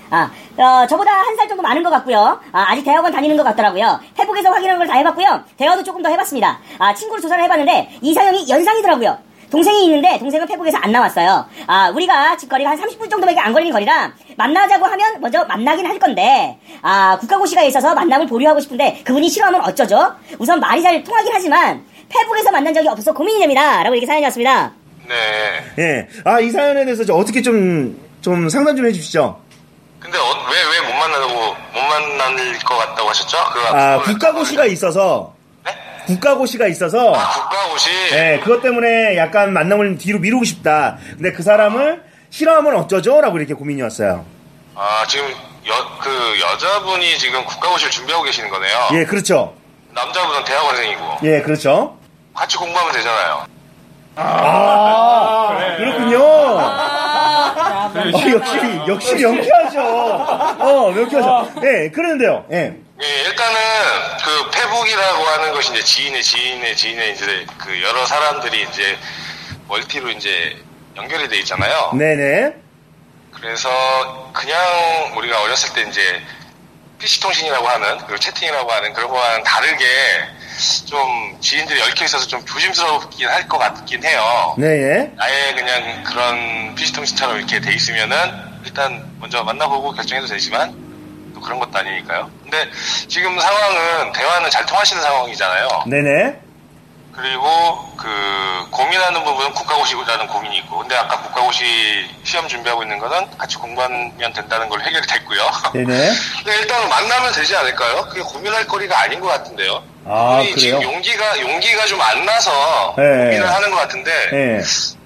저보다 한 살 정도 많은 것 같고요. 아직 대학원 다니는 것 같더라고요. 페북에서 확인한 걸 다 해봤고요. 대화도 조금 더 해봤습니다. 친구를 조사를 해봤는데 이상형이 연상이더라고요. 동생이 있는데 동생은 페북에서 안 나왔어요. 우리가 집 거리가 한 30분 정도밖에 안 걸리는 거리라 만나자고 하면 먼저 만나긴 할 건데 국가고시가 있어서 만남을 보류하고 싶은데 그분이 싫어하면 어쩌죠? 우선 말이 잘 통하긴 하지만 페북에서 만난 적이 없어서 고민이 됩니다. 라고 이렇게 사연이 왔습니다. 네. 예. 이 사연에 대해서 어떻게 좀 상담 좀 해주시죠. 근데 왜 못 만날 것 같다고 하셨죠? 국가고시가 있어서. 네? 국가고시가 있어서. 국가고시? 네, 그것 때문에 약간 만남을 뒤로 미루고 싶다. 근데 그 사람을 싫어하면 어쩌죠? 라고 이렇게 고민이 왔어요. 지금 여자분이 지금 국가고시를 준비하고 계시는 거네요. 예, 그렇죠. 남자분은 대학원생이고. 예, 그렇죠. 같이 공부하면 되잖아요. 그렇군요. 역시 명쾌하죠. 명쾌하죠. 예, 그러는데요. 예. 일단은 그 페북이라고 하는 것이 이제 지인의 이제 그 여러 사람들이 이제 멀티로 이제 연결이 돼 있잖아요. 네네. 그래서 그냥 우리가 어렸을 때 이제 PC통신이라고 하는, 그리고 채팅이라고 하는 그런 거와는 다르게 좀 지인들이 얽혀 있어서 좀 조심스럽긴 할 것 같긴 해요. 네. 아예 그냥 그런 PC통신처럼 이렇게 돼 있으면은 일단 먼저 만나보고 결정해도 되지만 또 그런 것도 아니니까요. 근데 지금 상황은 대화는 잘 통하시는 상황이잖아요. 네네. 그리고 그 고민하는 부분은 국가고시라는 고민이 있고, 근데 아까 국가고시 시험 준비하고 있는 거는 같이 공부하면 된다는 걸로 해결이 됐고요. 네네. 근데 일단 만나면 되지 않을까요? 그게 고민할 거리가 아닌 것 같은데요. 아, 그래요? 지금 용기가 좀 안 나서 네. 고민을 하는 것 같은데, 네.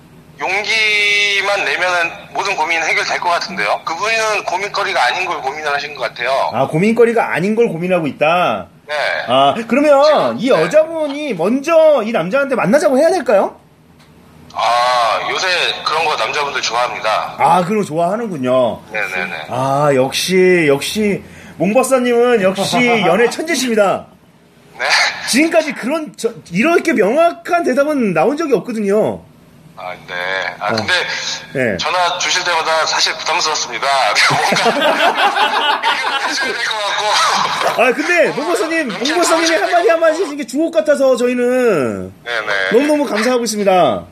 용기만 내면은 모든 고민은 해결될 것 같은데요. 그분은 고민거리가 아닌 걸 고민을 하신 것 같아요. 아, 고민거리가 아닌 걸 고민하고 있다. 네. 아, 그러면 이 여자분이 먼저 이 남자한테 만나자고 해야 될까요? 아, 요새 그런 거 남자분들 좋아합니다. 아, 그럼 좋아하는군요. 네네네. 아, 역시 몽박사님은 역시 연애 천재십니다. 네. 지금까지 이렇게 명확한 대답은 나온 적이 없거든요. 아, 네. 아, 근데 네. 전화 주실 때마다 사실 부담스럽습니다. 뭔가 해줘야 될 것 같고. 아, 근데 몽박사님이 한마디 하신 게 주옥 같아서 저희는 네네. 너무너무 감사하고 있습니다.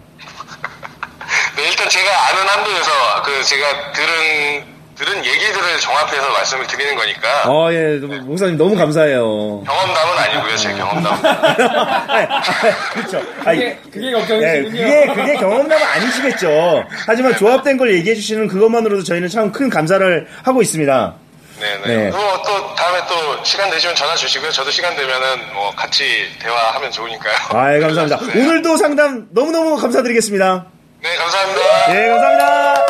네, 일단 제가 아는 한도에서 제가 들은 얘기들을 종합해서 말씀을 드리는 거니까. 예, 목사님 너무 감사해요. 경험담은 아니고요, 제 경험담은. 그렇죠. 그게 걱정이시군요. 그게 경험담은 아니시겠죠. 하지만 조합된 걸 얘기해 주시는 그것만으로도 저희는 참 큰 감사를 하고 있습니다. 네네. 네. 또 다음에 또 시간 되시면 전화 주시고요. 저도 시간 되면은 같이 대화하면 좋으니까요. 아, 예, 감사합니다. 네. 오늘도 상담 너무너무 감사드리겠습니다. 네, 감사합니다. 네, 감사합니다.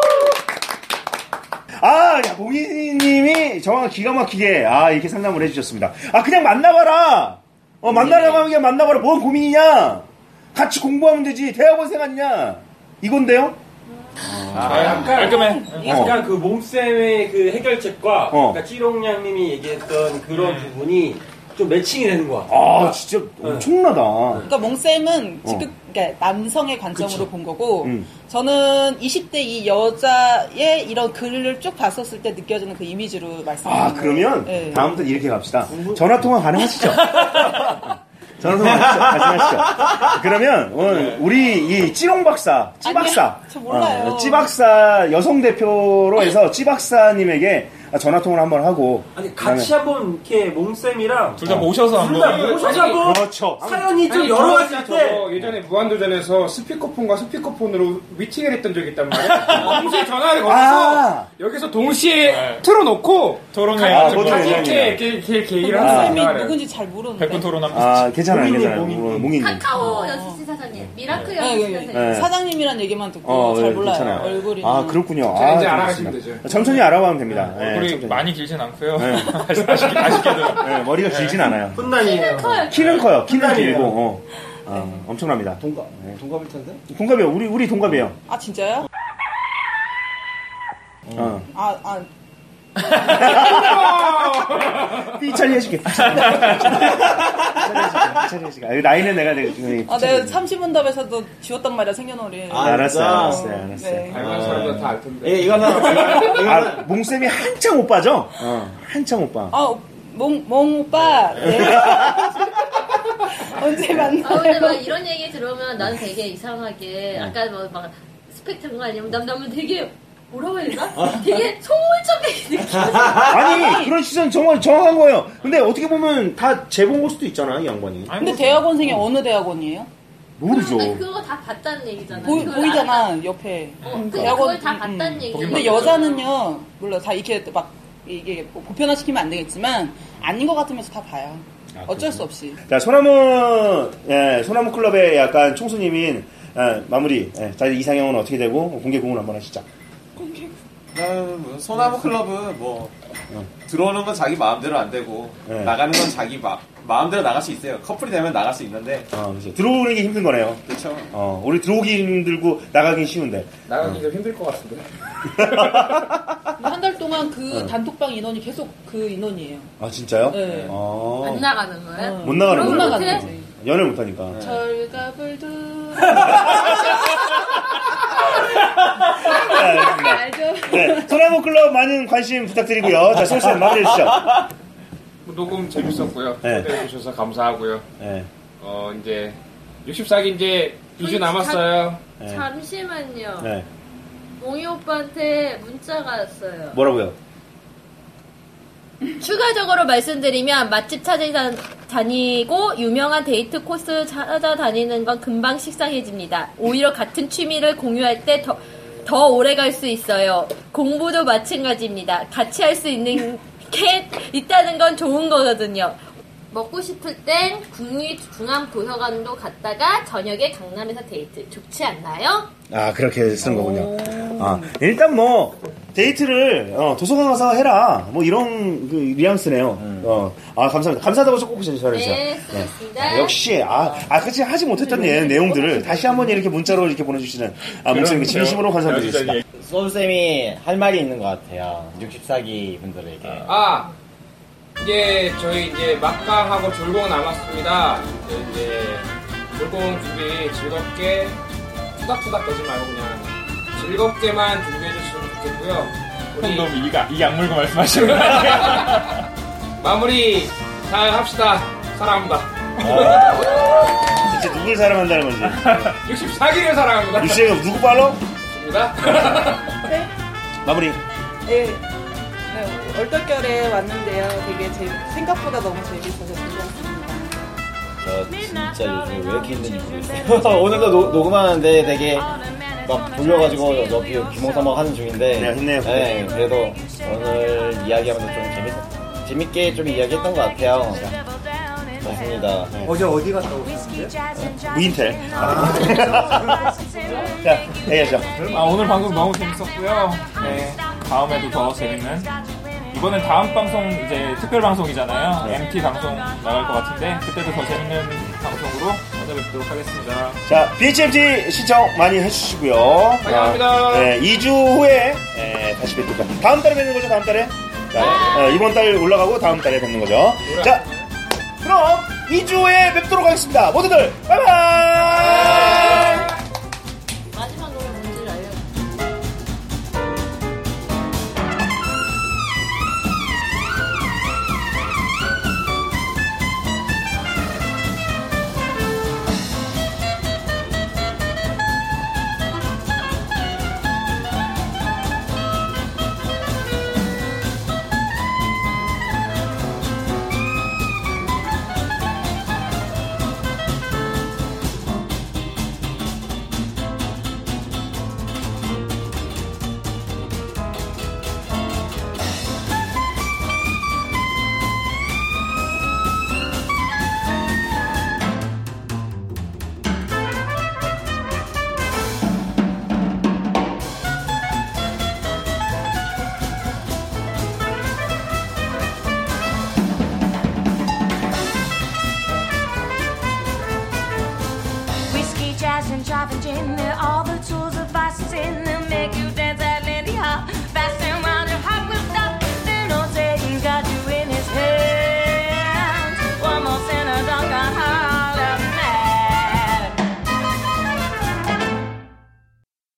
아, 야, 봉희님이 정말 기가 막히게, 이렇게 상담을 해주셨습니다. 그냥 만나봐라! 만나라고 하면 그냥 만나봐라. 뭔 고민이냐? 같이 공부하면 되지. 대학원생 아니냐? 이건데요? 약간 그 몸쌤의 그 해결책과 그러니까 찌롱냥님이 얘기했던 그런 부분이 좀 매칭이 되는 것 같아요. 진짜 엄청나다. 그러니까 몽쌤은 지금 그러니까 남성의 관점으로 본 거고, 저는 20대 이 여자의 이런 글을 쭉 봤었을 때 느껴지는 그 이미지로 말씀드린 거예요. 그러면 네. 다음부터 이렇게 갑시다. 전화통화 가능하시죠? 전화통화 말씀하시죠. 그러면 오늘 우리 이 찌롱박사, 찌박사, 아니요, 저 몰라요. 찌박사 여성 대표로 해서 찌박사님에게 전화통화를 한번 하고, 같이 한번 이렇게 몸쌤이랑 둘 다 모셔서 한번. 그렇죠. 사연이 좀 여러 가지 때 저 예전에 무한도전에서 스피커폰과 스피커폰으로 미팅을 했던 적이 있단 말이에요. 동시에 전화를 걸어서 여기서 동시에 틀어놓고 토론회 이렇게 얘기를 하는 몽쌤이 거예요. 누군지 잘 모르는데. 100분 토론합니다. 괜찮아요. 몽이님. 카카오 연습실 사장님, 미라클 연습실 사장님. 네. 사장님이란 얘기만 듣고 잘 몰라요. 괜찮아요. 얼굴이. 그렇군요. 이제 알아가시면 되죠. 천천히 알아가면 됩니다. 얼굴이 많이 길진 않고요. 네. 아쉽게도. 머리가 길진 않아요. 훈남이에요. 키는 커요. 키는 길고. 엄청납니다. 동갑일 텐데? 동갑이요. 우리 동갑이에요. 아, 진짜요? 삐처리 해줄게. 나이는 내가 내가 30문답에서도 지웠단 말이야, 생년월일. 알았어요. 네. 알만한 사람들 다 알 텐데. 이거는 몽쌤이 한창 오빠죠? 한창 오빠. 몽 오빠. 네. 언제 만나요? 근데 막 이런 얘기 들으면 나는 되게 이상하게 아까 막 스펙트럼 아니면 남자면 되게 뭐라고 해야 되나? 되게 속물적인 느낌. 아니 그런 시선 정말 정확한 거예요. 근데 어떻게 보면 다 재본 걸 수도 있잖아 이 양반이. 근데 대학원생이 어느 대학원이에요? 모르죠. 근데 그거 다 봤다는 얘기잖아. 보이잖아 옆에. 그걸 다 봤다는 얘기. 근데 여자는요, 몰라 다 이렇게 막 이게 보편화시키면 안 되겠지만 아닌 것 같으면서 다 봐요. 어쩔 수 없이. 자, 소나무 클럽의 약간 총수님인 마무리. 자, 이상형은 어떻게 되고 공개 공을 한번 하시죠. 소나무 클럽은 들어오는 건 자기 마음대로 안 되고 나가는 건 자기 마음대로 나갈 수 있어요. 커플이 되면 나갈 수 있는데. 그렇죠. 들어오는 게 힘든 거네요. 그렇죠. 우리 들어오기 힘들고 나가긴 쉬운데. 나가기 좀 힘들 것 같은데. 한 달 동안 그 단톡방 인원이 계속 그 인원이에요. 아, 진짜요? 네. 안 나가는 거예요? 못 나가는 못 거예요? 나가는 거지. 연애를 못 하니까. 절갑을 두. 알겠습니다. 네, 소나무 클럽 많은 관심 부탁드리고요. 자, 슬슬 마무리해주시죠. 녹음 재밌었고요. 네. 초대해 주셔서 감사하고요. 네. 이제 64기 이제 2주 남았어요. 네. 잠시만요. 네. 몽이 오빠한테 문자가 왔어요. 뭐라고요? 추가적으로 말씀드리면 맛집 찾아다니고 유명한 데이트 코스 찾아다니는 건 금방 식상해집니다. 오히려 같은 취미를 공유할 때 더 오래 갈 수 있어요. 공부도 마찬가지입니다. 같이 할 수 있는 게 있다는 건 좋은 거거든요. 먹고 싶을 땐 국립중앙도서관도 갔다가 저녁에 강남에서 데이트 좋지 않나요? 아, 그렇게 쓰는 거군요. 아, 일단 뭐 데이트를 도서관 가서 해라. 뭐 이런 그 뉘앙스네요. 아, 감사합니다. 감사하다고 꼭 전해주세요. 네, 쓰겠습니다. 역시 그치 하지 못했던 내용들을 다시 한번 이렇게 문자로 이렇게 보내주시는 문자님 진심으로 감사드리겠습니다. 소울쌤이 할 말이 있는 것 같아요. 64기 분들에게. 이제 저희 이제 막강하고 졸공 남았습니다. 이제 졸공 준비 즐겁게 투닥투닥 거지 말고 그냥 즐겁게만 준비해 주시면 좋겠고요. 형님 이 약물고 말씀하시는 거 마무리 잘 합시다. 사랑합니다. 진짜 누굴 사랑한다는 건지. 64기를 사랑합니다. 유씨가 누구 팔로? 좋습니다. 네. 마무리. 네. 얼떨결에 왔는데요. 되게 생각보다 너무 재밌어서 즐거웠습니다. 저 진짜 요즘 왜 이렇게 힘든지 모르겠어요. 오늘도 녹음하는데 되게 막 돌려가지고 높이 귀멍사멍 하는 중인데. 네, 힘내요. 네, 그래도 오늘 이야기하면서 좀 재밌게 좀 이야기했던 것 같아요. 맞습니다. 네. 어제 어디 갔다 오셨는데? 무인텔. 자, 얘기하죠. 오늘 방송 너무 재밌었고요. 네, 다음에도 더 재밌는. 이번엔 다음 방송 이제 특별 방송이잖아요. MT 방송 나갈 것 같은데 그때도 더 재밌는 방송으로 찾아뵙도록 하겠습니다. 자, BHMT 시청 많이 해주시고요. 감사합니다. 네, 2주 후에 다시 뵙도록 합니다. 다음 달에 뵙는 거죠, 다음 달에? 자, 이번 달 올라가고 다음 달에 뵙는 거죠. 자, 그럼 2주 후에 뵙도록 하겠습니다. 모두들 바이바이! 마지막 노래 뭔지를 알려주세요. Whiskey, jazz, and driving gin, all the tools of vices in, they'll make you dance.